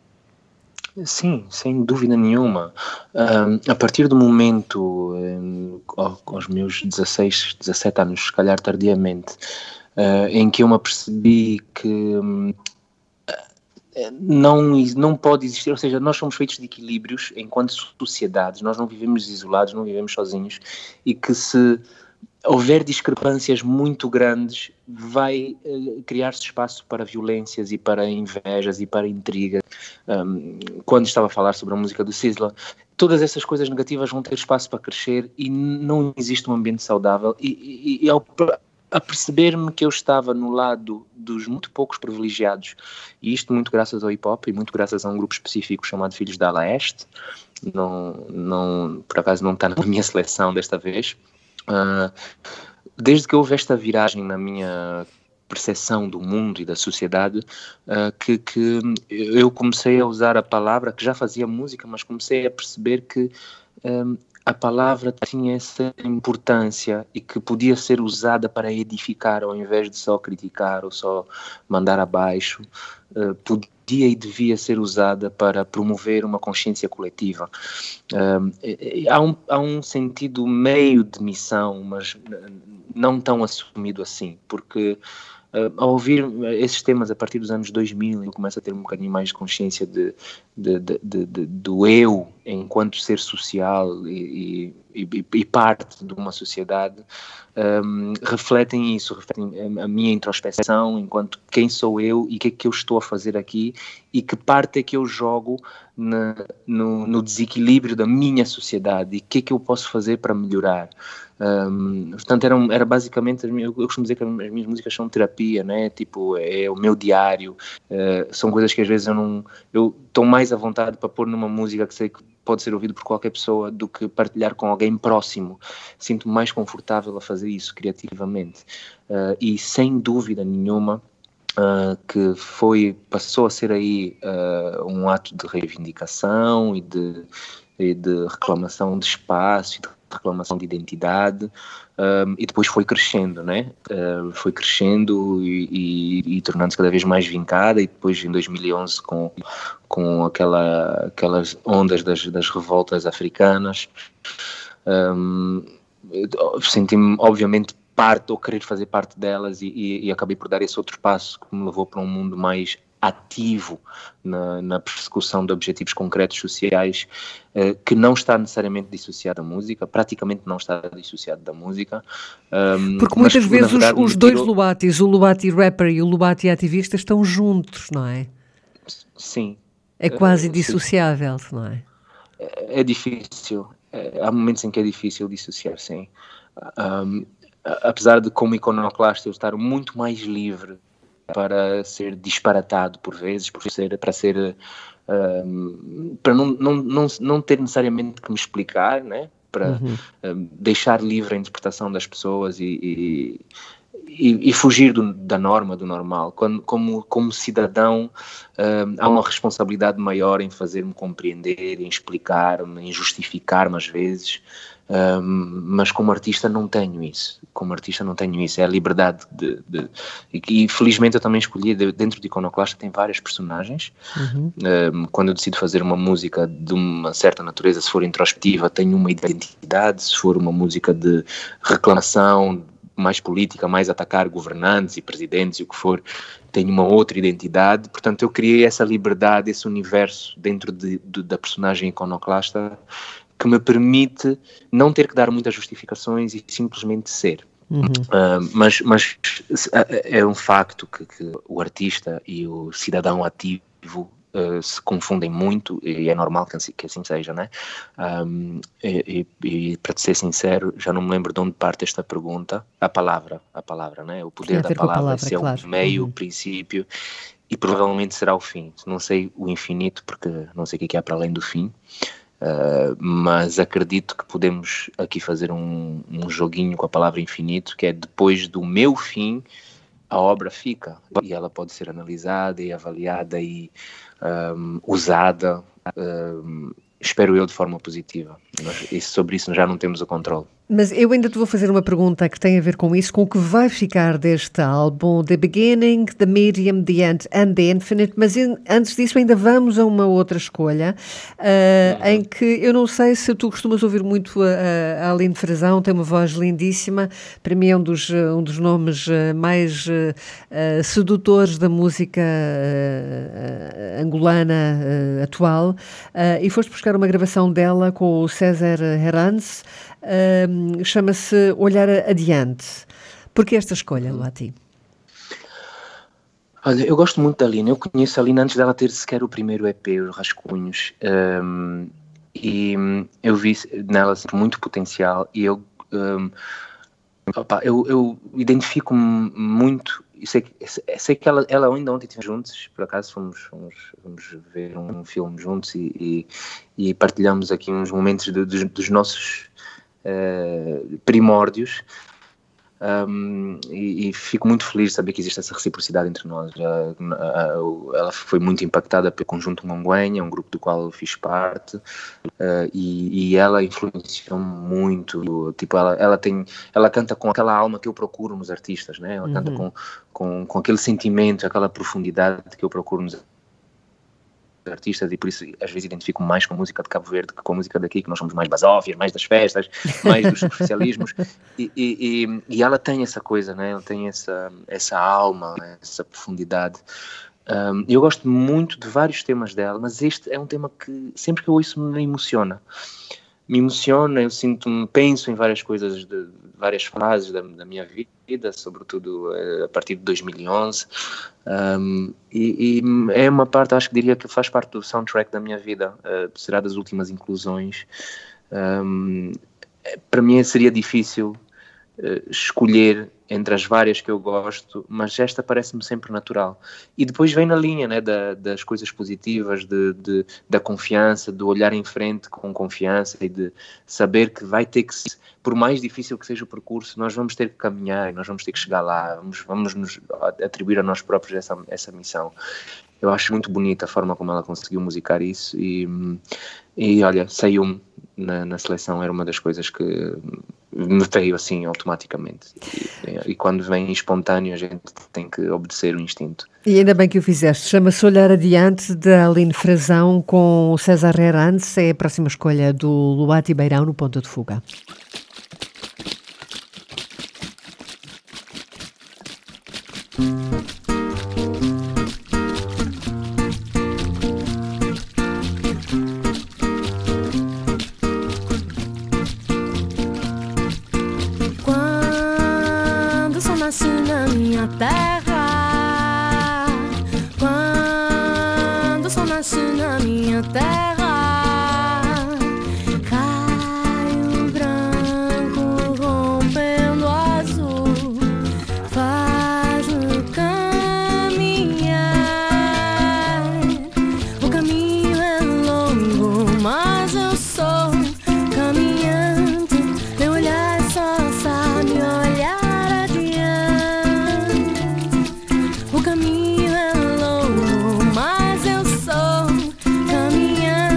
Sim, sem dúvida nenhuma. Um, a partir do momento, um, aos meus dezasseis, dezassete anos, se calhar tardiamente, uh, em que eu me apercebi que um, Não, não pode existir, ou seja, nós somos feitos de equilíbrios enquanto sociedades, nós não vivemos isolados, não vivemos sozinhos, e que se houver discrepâncias muito grandes, vai uh, criar-se espaço para violências e para invejas e para intriga. Um, quando estava a falar sobre a música do Sizzla, todas essas coisas negativas vão ter espaço para crescer e não existe um ambiente saudável, e, e, e ao a perceber-me que eu estava no lado dos muito poucos privilegiados, e isto muito graças ao hip-hop e muito graças a um grupo específico chamado Filhos da Ala Este, não, não, por acaso não está na minha seleção desta vez. Uh, desde que houve esta viragem na minha percepção do mundo e da sociedade, uh, que, que eu comecei a usar a palavra, que já fazia música, mas comecei a perceber que um, a palavra tinha essa importância e que podia ser usada para edificar ao invés de só criticar ou só mandar abaixo. Uh, podia e devia ser usada para promover uma consciência coletiva. Um, há, um, há um sentido meio de missão, mas não tão assumido assim, porque Uh, ao ouvir esses temas a partir dos anos dois mil, eu começo a ter um bocadinho mais de consciência de, de, de, de, de, do eu enquanto ser social e, e, e parte de uma sociedade. Um, refletem isso, refletem a minha introspeção enquanto quem sou eu e o que é que eu estou a fazer aqui e que parte é que eu jogo na, no, no desequilíbrio da minha sociedade e o que é que eu posso fazer para melhorar. Um, portanto, era, era basicamente, eu costumo dizer que as minhas músicas são terapia, né? Tipo, é o meu diário, uh, são coisas que às vezes eu não, eu estou mais à vontade para pôr numa música que sei que pode ser ouvido por qualquer pessoa do que partilhar com alguém próximo. Sinto-me mais confortável a fazer isso criativamente, uh, e sem dúvida nenhuma Uh, que foi, passou a ser aí uh, um ato de reivindicação e de, e de reclamação de espaço, de reclamação de identidade, um, e depois foi crescendo, né? Uh, foi crescendo e, e, e tornando-se cada vez mais vincada, e depois em dois mil e onze com, com aquela, aquelas ondas das, das revoltas africanas, um, senti-me obviamente parte ou querer fazer parte delas e, e, e acabei por dar esse outro passo que me levou para um mundo mais ativo na, na persecução de objetivos concretos sociais, eh, que não está necessariamente dissociado da música, praticamente não está dissociado da música. Um, Porque muitas mas, vezes verdade, os, os dois tirou... Lubatis, o Lubati rapper e o Lubati ativista, estão juntos, não é? Sim. É quase uh, dissociável, sim. Não é? É, é difícil. É, há momentos em que é difícil dissociar, sim. Um, apesar de, como iconoclasta, eu estar muito mais livre para ser disparatado por vezes, por ser, para ser um, para não, não, não, não ter necessariamente que me explicar, né? Para uhum. um, deixar livre a interpretação das pessoas e, e, e, e fugir do, da norma, do normal. Quando, como, como cidadão, um, há uma responsabilidade maior em fazer-me compreender, em explicar-me, em justificar-me às vezes. Um, mas como artista não tenho isso, como artista não tenho isso, é a liberdade de, de, e, e felizmente eu também escolhi, de, dentro de Iconoclasta tem várias personagens. Uhum. Um, quando eu decido fazer uma música de uma certa natureza, se for introspectiva, tenho uma identidade, se for uma música de reclamação mais política, mais atacar governantes e presidentes e o que for, tenho uma outra identidade. Portanto eu criei essa liberdade, esse universo dentro de, de, da personagem Iconoclasta, que me permite não ter que dar muitas justificações e simplesmente ser. Uhum. Uh, mas, mas é um facto que, que o artista e o cidadão ativo uh, se confundem muito, e é normal que assim, que assim seja, né? Um, e, e, e para te ser sincero, já não me lembro de onde parte esta pergunta. A palavra, a palavra, né? O poder da palavra, palavra se é claro. O meio, uhum. o princípio, e provavelmente será o fim. Não sei o infinito, porque não sei o que é para além do fim. Uh, mas acredito que podemos aqui fazer um, um joguinho com a palavra infinito, que é depois do meu fim a obra fica, e ela pode ser analisada e avaliada e um, usada, um, espero eu, de forma positiva. Mas isso, sobre isso já não temos o controle. Mas eu ainda te vou fazer uma pergunta que tem a ver com isso, com o que vai ficar deste álbum, The Beginning, The Medium, The End and The Infinite, mas in, antes disso ainda vamos a uma outra escolha, uh, uhum. em que eu não sei se tu costumas ouvir muito a, a Aline Frazão, tem uma voz lindíssima, para mim é um dos, um dos nomes mais uh, uh, sedutores da música uh, uh, angolana uh, atual, uh, e foste buscar uma gravação dela com o César Herranz, Uh, chama-se Olhar Adiante. Porquê esta escolha, Lubati? Olha, eu gosto muito da Aline. Eu conheço a Aline antes dela ter sequer o primeiro E P, os Rascunhos, um, e eu vi nela muito potencial, e eu, um, opa, eu, eu identifico-me muito. Sei, sei que ela, ela ainda ontem estivemos juntos, por acaso fomos, fomos, fomos ver um filme juntos e, e, e partilhamos aqui uns momentos de, de, dos nossos Uh, primórdios, um, e, e fico muito feliz de saber que existe essa reciprocidade entre nós. Uh, uh, ela foi muito impactada pelo Conjunto Monguenha, um grupo do qual eu fiz parte, uh, e, e ela influenciou muito. Tipo, ela, ela, tem, ela canta com aquela alma que eu procuro nos artistas, né? Ela uhum. canta com, com, com aquele sentimento, aquela profundidade que eu procuro nos artistas e por isso às vezes identifico mais com a música de Cabo Verde que com a música daqui, que nós somos mais basófias, mais das festas, mais dos superficialismos e, e, e, e ela tem essa coisa, né? Ela tem essa, essa alma, essa profundidade. Um, eu gosto muito de vários temas dela, mas este é um tema que sempre que eu ouço me emociona. Me emociona, eu sinto-me, penso em várias coisas, de, várias fases da, da minha vida, sobretudo a partir de dois mil e onze, um, e, e é uma parte, acho que diria que faz parte do soundtrack da minha vida, uh, será das últimas inclusões. Um, para mim seria difícil uh, escolher entre as várias que eu gosto, mas esta parece-me sempre natural. E depois vem na linha, né, da, das coisas positivas, de, de, da confiança, do olhar em frente com confiança e de saber que vai ter que, por mais difícil que seja o percurso, nós vamos ter que caminhar, nós vamos ter que chegar lá, vamos, vamos nos atribuir a nós próprios essa, essa missão. Eu acho muito bonita a forma como ela conseguiu musicar isso e, e olha, saiu-me na, na seleção, era uma das coisas que me veio assim automaticamente e, e quando vem espontâneo a gente tem que obedecer o instinto. E ainda bem que o fizeste. Chama-se Olhar Adiante, da Aline Frazão, com o César Herranz. É a próxima escolha do Luati Beirão no Ponta de Fuga. Caminho é longo, mas eu sou caminhante.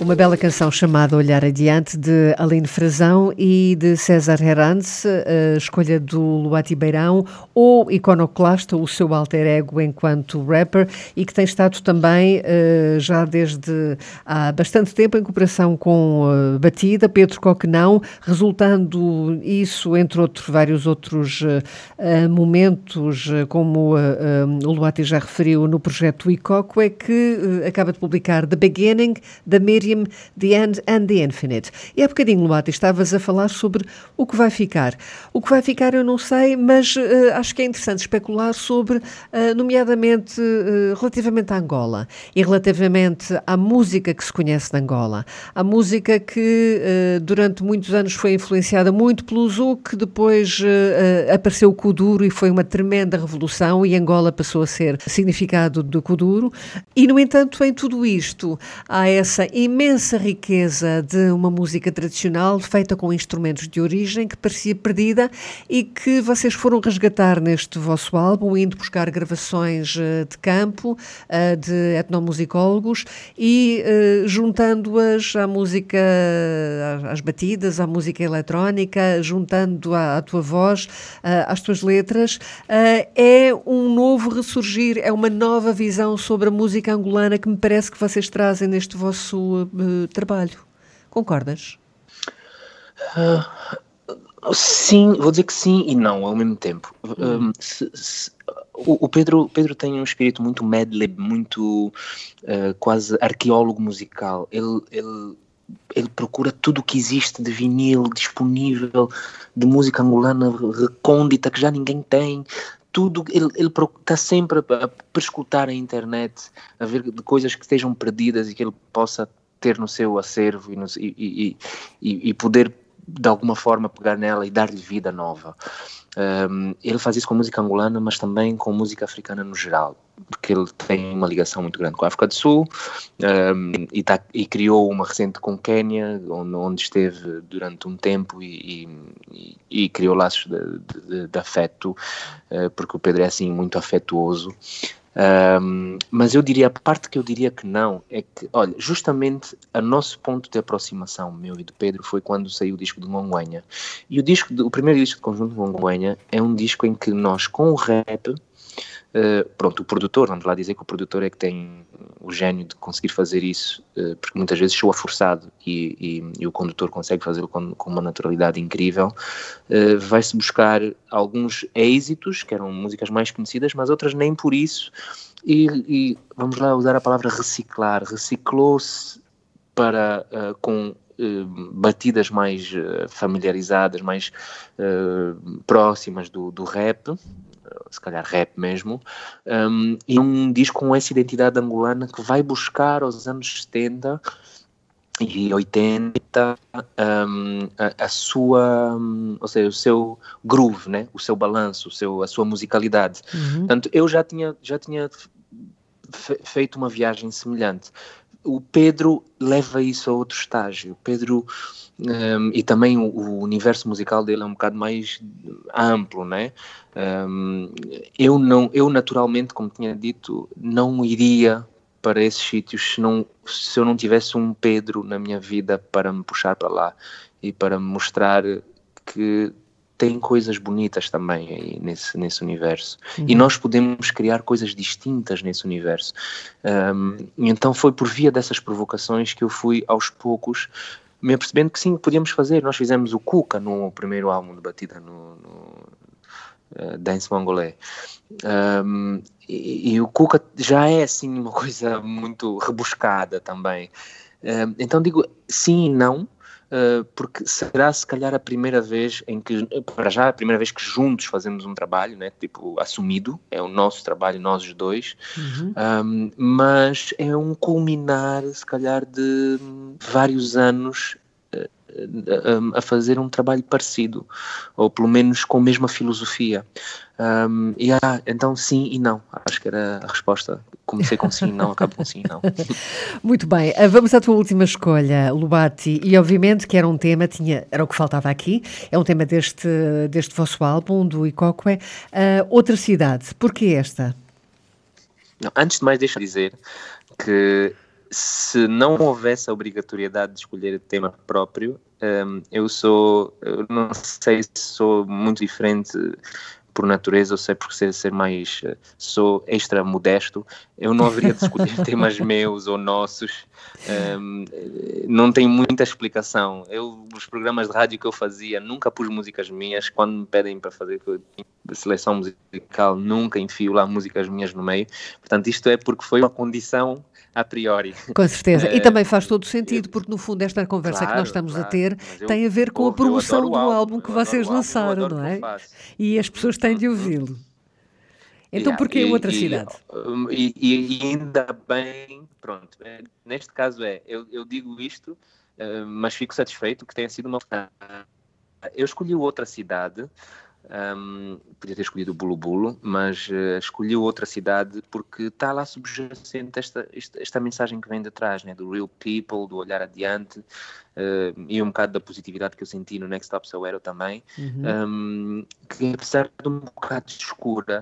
uma bela canção chamada Olhar Adiante, de Aline Frazão e de César Herranz, a escolha do Luati Beirão, ou iconoclasta, o seu alter ego enquanto rapper, e que tem estado também já desde há bastante tempo em cooperação com Batida, Pedro Coquenão, resultando isso, entre outros, vários outros momentos, como o Luati já referiu no projeto Icoco, é que acaba de publicar The Beginning, The Medium, The End and The Infinite. E há bocadinho, Luati, estavas a falar sobre o que vai ficar. O que vai ficar eu não sei, mas uh, acho que é interessante especular sobre, uh, nomeadamente, uh, relativamente à Angola e relativamente à música que se conhece de Angola. A música que uh, durante muitos anos foi influenciada muito pelo Zouk, depois uh, uh, apareceu o Kuduro e foi uma tremenda revolução e Angola passou a ser significado do Kuduro. E, no entanto, em tudo isto, há essa imensa riqueza de uma música tradicional feita com instrumentos de origem que parecia perdida e que vocês foram resgatar neste vosso álbum, indo buscar gravações de campo, de etnomusicólogos e juntando-as à música, às batidas, à música eletrónica, juntando à, à tua voz, às tuas letras. É um novo ressurgir, é uma nova visão sobre a música angolana que me parece que vocês trazem neste vosso uh, trabalho. Concordas? Uh, sim, vou dizer que sim e não ao mesmo tempo. Hum. Um, se, se, o, o Pedro, Pedro tem um espírito muito Madlib, muito uh, quase arqueólogo musical. Ele, ele, ele procura tudo o que existe de vinil disponível, de música angolana recôndita que já ninguém tem. Tudo, ele, ele está sempre a, a prescutar a internet, a ver de coisas que estejam perdidas e que ele possa ter no seu acervo e, no, e, e, e, e poder de alguma forma pegar nela e dar-lhe vida nova. Um, ele faz isso com música angolana, mas também com música africana no geral, porque ele tem uma ligação muito grande com a África do Sul, um, e, tá, e criou uma recente com Quénia, onde, onde esteve durante um tempo e, e, e criou laços de, de, de afeto, uh, porque o Pedro é assim muito afetuoso. Um, mas eu diria, a parte que eu diria que não, é que, olha, justamente o nosso ponto de aproximação, meu e do Pedro, foi quando saiu o disco de Ngonguenha. E o, disco de, o primeiro disco de conjunto de Ngonguenha é um disco em que nós, com o rap, uh, pronto, o produtor, vamos lá dizer que o produtor é que tem o gênio de conseguir fazer isso, uh, porque muitas vezes soa forçado e, e, e o condutor consegue fazê-lo com, com uma naturalidade incrível, uh, vai-se buscar alguns êxitos, que eram músicas mais conhecidas, mas outras nem por isso, e, e vamos lá usar a palavra reciclar, reciclou-se para, uh, com uh, batidas mais uh, familiarizadas, mais uh, próximas do, do rap, se calhar rap mesmo, um, e um disco com essa identidade angolana que vai buscar aos anos setenta e oitenta um, a, a sua, um, ou seja, o seu groove, né? O seu balanço, o seu, a sua musicalidade. Uhum. Portanto, eu já tinha, já tinha fe- feito uma viagem semelhante. O Pedro leva isso a outro estágio. O Pedro, um, e também o, o universo musical dele é um bocado mais amplo, né? Um, eu, não, eu naturalmente, como tinha dito, não iria para esses sítios se, não, se eu não tivesse um Pedro na minha vida para me puxar para lá e para me mostrar que tem coisas bonitas também aí nesse, nesse universo. Uhum. E nós podemos criar coisas distintas nesse universo. Um, então foi por via dessas provocações que eu fui aos poucos me apercebendo que sim, podíamos fazer. Nós fizemos o Cuca no primeiro álbum de Batida, no, no uh, Dance Mongolé. Um, e, e o Cuca já é assim uma coisa muito rebuscada também. Um, então digo sim e não, Uh, porque será se calhar a primeira vez em que, para já, a primeira vez que juntos fazemos um trabalho, né, tipo, assumido, é o nosso trabalho, nós os dois, uhum. um, mas é um culminar, se calhar, de vários anos uh, uh, a fazer um trabalho parecido, ou pelo menos com a mesma filosofia. Um, e ah, então sim e não, acho que era a resposta. Comecei com sim e não, acabo com sim e não. Muito bem, vamos à tua última escolha, Luati, e obviamente que era um tema, tinha, era o que faltava aqui, é um tema deste, deste vosso álbum, do Icoque, uh, Outra Cidade. Porquê esta? Não, antes de mais, deixa-me dizer que se não houvesse a obrigatoriedade de escolher o tema próprio, um, eu sou, eu não sei se sou muito diferente por natureza, ou sei por ser, ser mais, sou extra modesto, eu não haveria de escolher temas meus ou nossos, um, não tem muita explicação. Eu, os programas de rádio que eu fazia, nunca pus músicas minhas. Quando me pedem para fazer seleção musical, nunca enfio lá músicas minhas no meio. Portanto, isto é porque foi uma condição a priori. Com certeza, é, e também faz todo o sentido, porque no fundo esta conversa claro, que nós estamos claro, a ter eu, tem a ver com a promoção do álbum, álbum que vocês lançaram, não é? E as pessoas têm de ouvi-lo. Então, yeah, porquê e, outra e, cidade? E, e, e ainda bem, pronto, é, neste caso é, eu, eu digo isto, uh, mas fico satisfeito que tenha sido uma... Eu escolhi outra cidade, um, podia ter escolhido o Bulu Bulu, mas uh, escolhi outra cidade porque está lá subjacente esta, esta, esta mensagem que vem de trás, né, do real people, do olhar adiante, uh, e um bocado da positividade que eu senti no Next Stop Soweto também, uhum. um, que apesar de um bocado escura,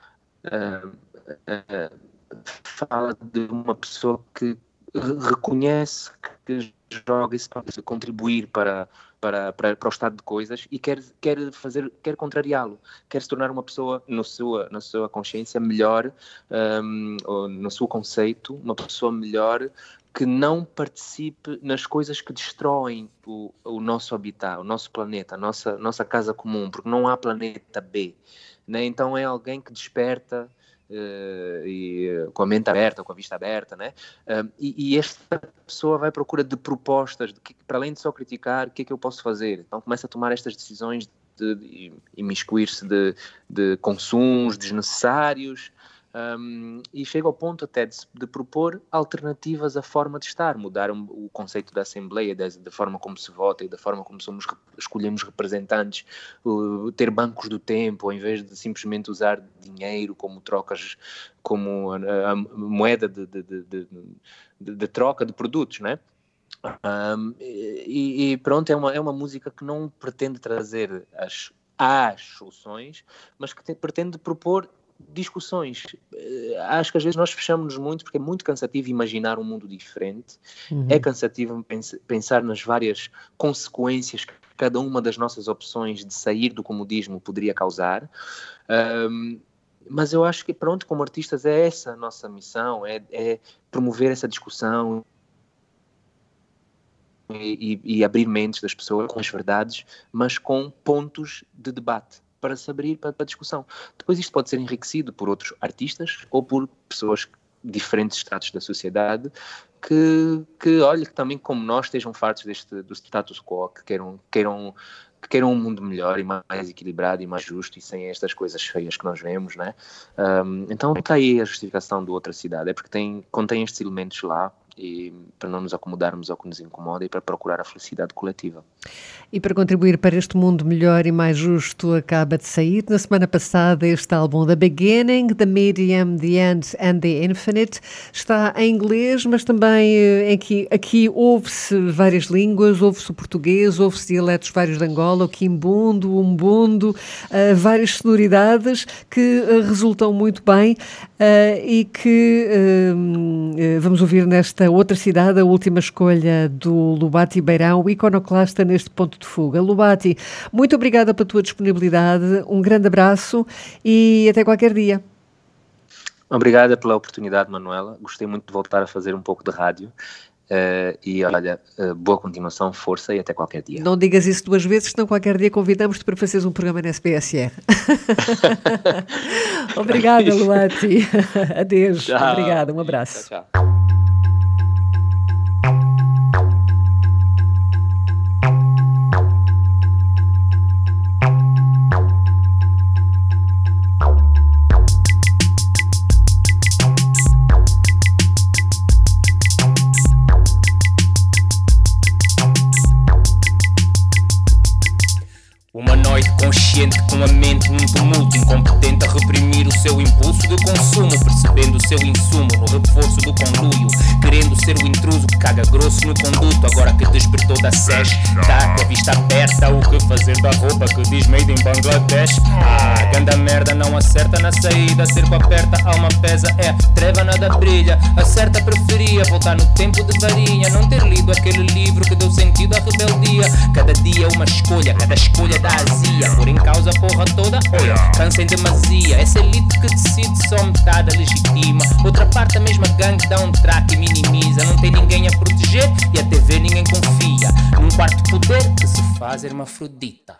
uh, uh, fala de uma pessoa que reconhece que joga esse papel, contribuir para, para, para, para o estado de coisas e quer, quer, fazer, quer contrariá-lo, quer se tornar uma pessoa no sua, na sua consciência melhor, um, ou no seu conceito, uma pessoa melhor que não participe nas coisas que destroem o, o nosso habitat, o nosso planeta, a nossa, nossa casa comum, porque não há planeta B, né? Então é alguém que desperta Uh, e, uh, com a mente aberta, com a vista aberta, né? Uh, e, e esta pessoa vai à procura de propostas, de que, para além de só criticar, o que é que eu posso fazer? Então começa a tomar estas decisões de, de imiscuir-se de, de consumos desnecessários, um, e chega ao ponto até de, de propor alternativas à forma de estar, mudar um, o conceito da Assembleia, da, da forma como se vota e da forma como somos, escolhemos representantes, uh, ter bancos do tempo, ao invés de simplesmente usar dinheiro como trocas, como a, a moeda de, de, de, de, de, de troca de produtos, né? Um, e, e pronto, é uma, é uma música que não pretende trazer as, as soluções, mas que te, pretende propor discussões. Acho que às vezes nós fechamos-nos muito porque é muito cansativo imaginar um mundo diferente, uhum. É cansativo pens- pensar nas várias consequências que cada uma das nossas opções de sair do comodismo poderia causar, um, mas eu acho que pronto, como artistas é essa a nossa missão, é, é promover essa discussão e, e, e abrir mentes das pessoas com as verdades, mas com pontos de debate para se abrir para, para a discussão. Depois isto pode ser enriquecido por outros artistas ou por pessoas de diferentes estratos da sociedade que, que olha, que também como nós estejam fartos deste, do status quo, que queiram, queiram, que queiram um mundo melhor e mais equilibrado e mais justo e sem estas coisas feias que nós vemos, né? Um, então está aí a justificação do Outra Cidade, é porque tem, contém estes elementos lá, e para não nos acomodarmos ao que nos incomoda e para procurar a felicidade coletiva. E para contribuir para este mundo melhor e mais justo, acaba de sair na semana passada este álbum The Beginning, The Medium, The End and The Infinite. Está em inglês, mas também aqui, aqui ouve-se várias línguas, ouve-se o português, ouve-se dialetos vários de Angola, o quimbundo, o umbundo, uh, várias sonoridades que uh, resultam muito bem uh, e que uh, vamos ouvir nesta Outra Cidade, a última escolha do Lubati Beirão, o iconoclasta neste ponto de fuga. Lubati, muito obrigada pela tua disponibilidade, um grande abraço e até qualquer dia. Obrigada pela oportunidade, Manuela. Gostei muito de voltar a fazer um pouco de rádio. Uh, e olha, uh, boa continuação, força e até qualquer dia. Não digas isso duas vezes, senão qualquer dia convidamos-te para fazeres um programa na S B S R. Obrigada, Lubati. Adeus. Tchau. Obrigada, um abraço. Tchau, tchau. Uma noite consciente com a mente num tumulto, incompetente a reprimir o seu impulso de consumo, percebendo o seu insumo no reforço do conluio, querendo ser o intruso que caga grosso no conduto. Agora que despertou da sesh, tá com a vista aberta, o que fazer da roupa que diz made in Bangladesh? Ah, ganda merda, não acerta na saída, cerco aperta, alma pesa, é treva nada brilha. Acerta preferia voltar no tempo de varinha, não ter lido aquele livro que deu sentido à rebeldia. Cada dia uma escolha, cada escolha da azia, por em causa a porra toda, olha, cansa em demasia. Essa elite que decide só metade legitima, outra parte a mesma gangue dá um traque e minimiza. Não tem ninguém a proteger e a T V ninguém confia, num quarto poder que se faz hermafrodita.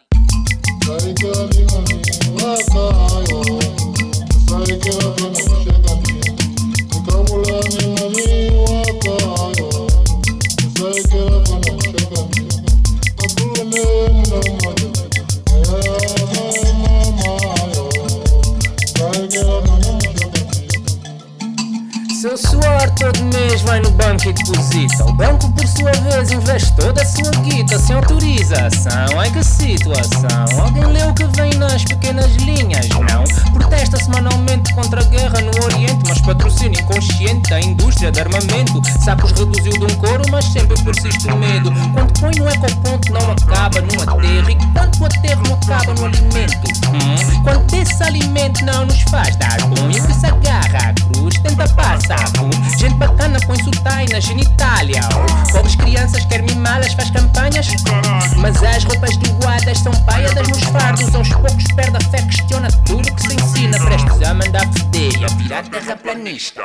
Seu suor todo mês vai no banco e deposita. O banco por sua vez investe toda a sua guita sem autorização. Ai que situação. Alguém leu o que vem nas pequenas linhas? Não. Protesta semanalmente contra a guerra no Oriente, mas patrocina inconsciente da indústria de armamento. Sacos reduziu de um couro, mas sempre persiste o medo. Quando põe no ecoponto não acaba no aterro, e quando o aterro não acaba no alimento. Hum? Quando esse alimento não nos faz dar bom, e que se agarra à cruz tenta passar. Gente bacana põe sotai na genitália. Pobres crianças quer mimá-las, faz campanhas, mas as roupas doadas são paiadas nos fardos. Aos poucos perde a fé, questiona tudo que se ensina, prestes a mandar foder e a virar terraplanista.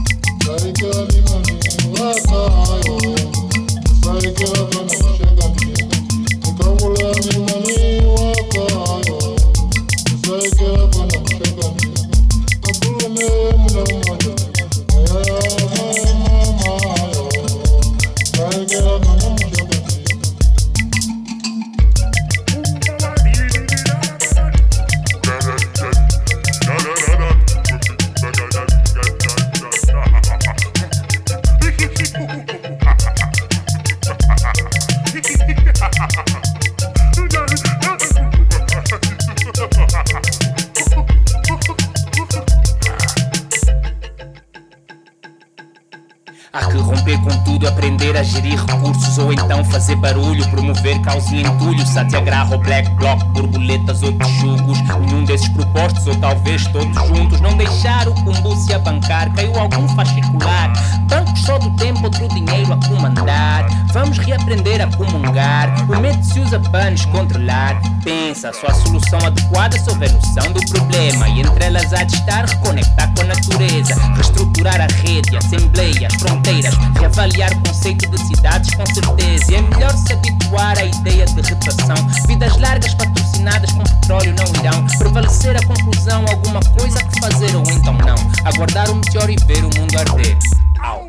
Há que romper com tudo, aprender a gerir recursos, ou então fazer barulho, promover causa e entulho. Satyagraha ou Black Bloc, borboletas ou tijugos, nenhum desses propostos ou talvez todos juntos. Não deixar o cumbu se abancar, caiu algum fascicular. Bancos só do tempo, outro dinheiro a comandar. Vamos reaprender a comungar, o medo se usa para nos controlar. Pensa, só a solução adequada se houver noção do problema, e entre elas há de estar reconectar com a natureza, reestruturar a rede, assembleias, fronteiras, reavaliar o conceito de cidades com certeza. E é melhor se habituar à ideia de retração. Vidas largas patrocinadas com petróleo não irão prevalecer a conclusão, alguma coisa que fazer ou então não. Aguardar o meteoro e ver o mundo arder. Au.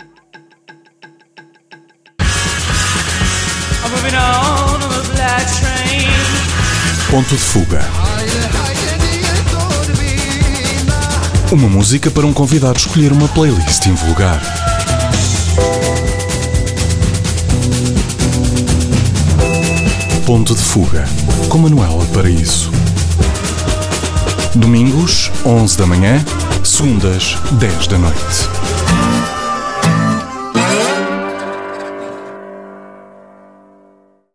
I'm moving on on the black train. Ponto de fuga. Uma música para um convidado escolher uma playlist invulgar. Ponto de fuga, com Manuela Paraíso. Domingos, onze da manhã, segundas, dez da noite.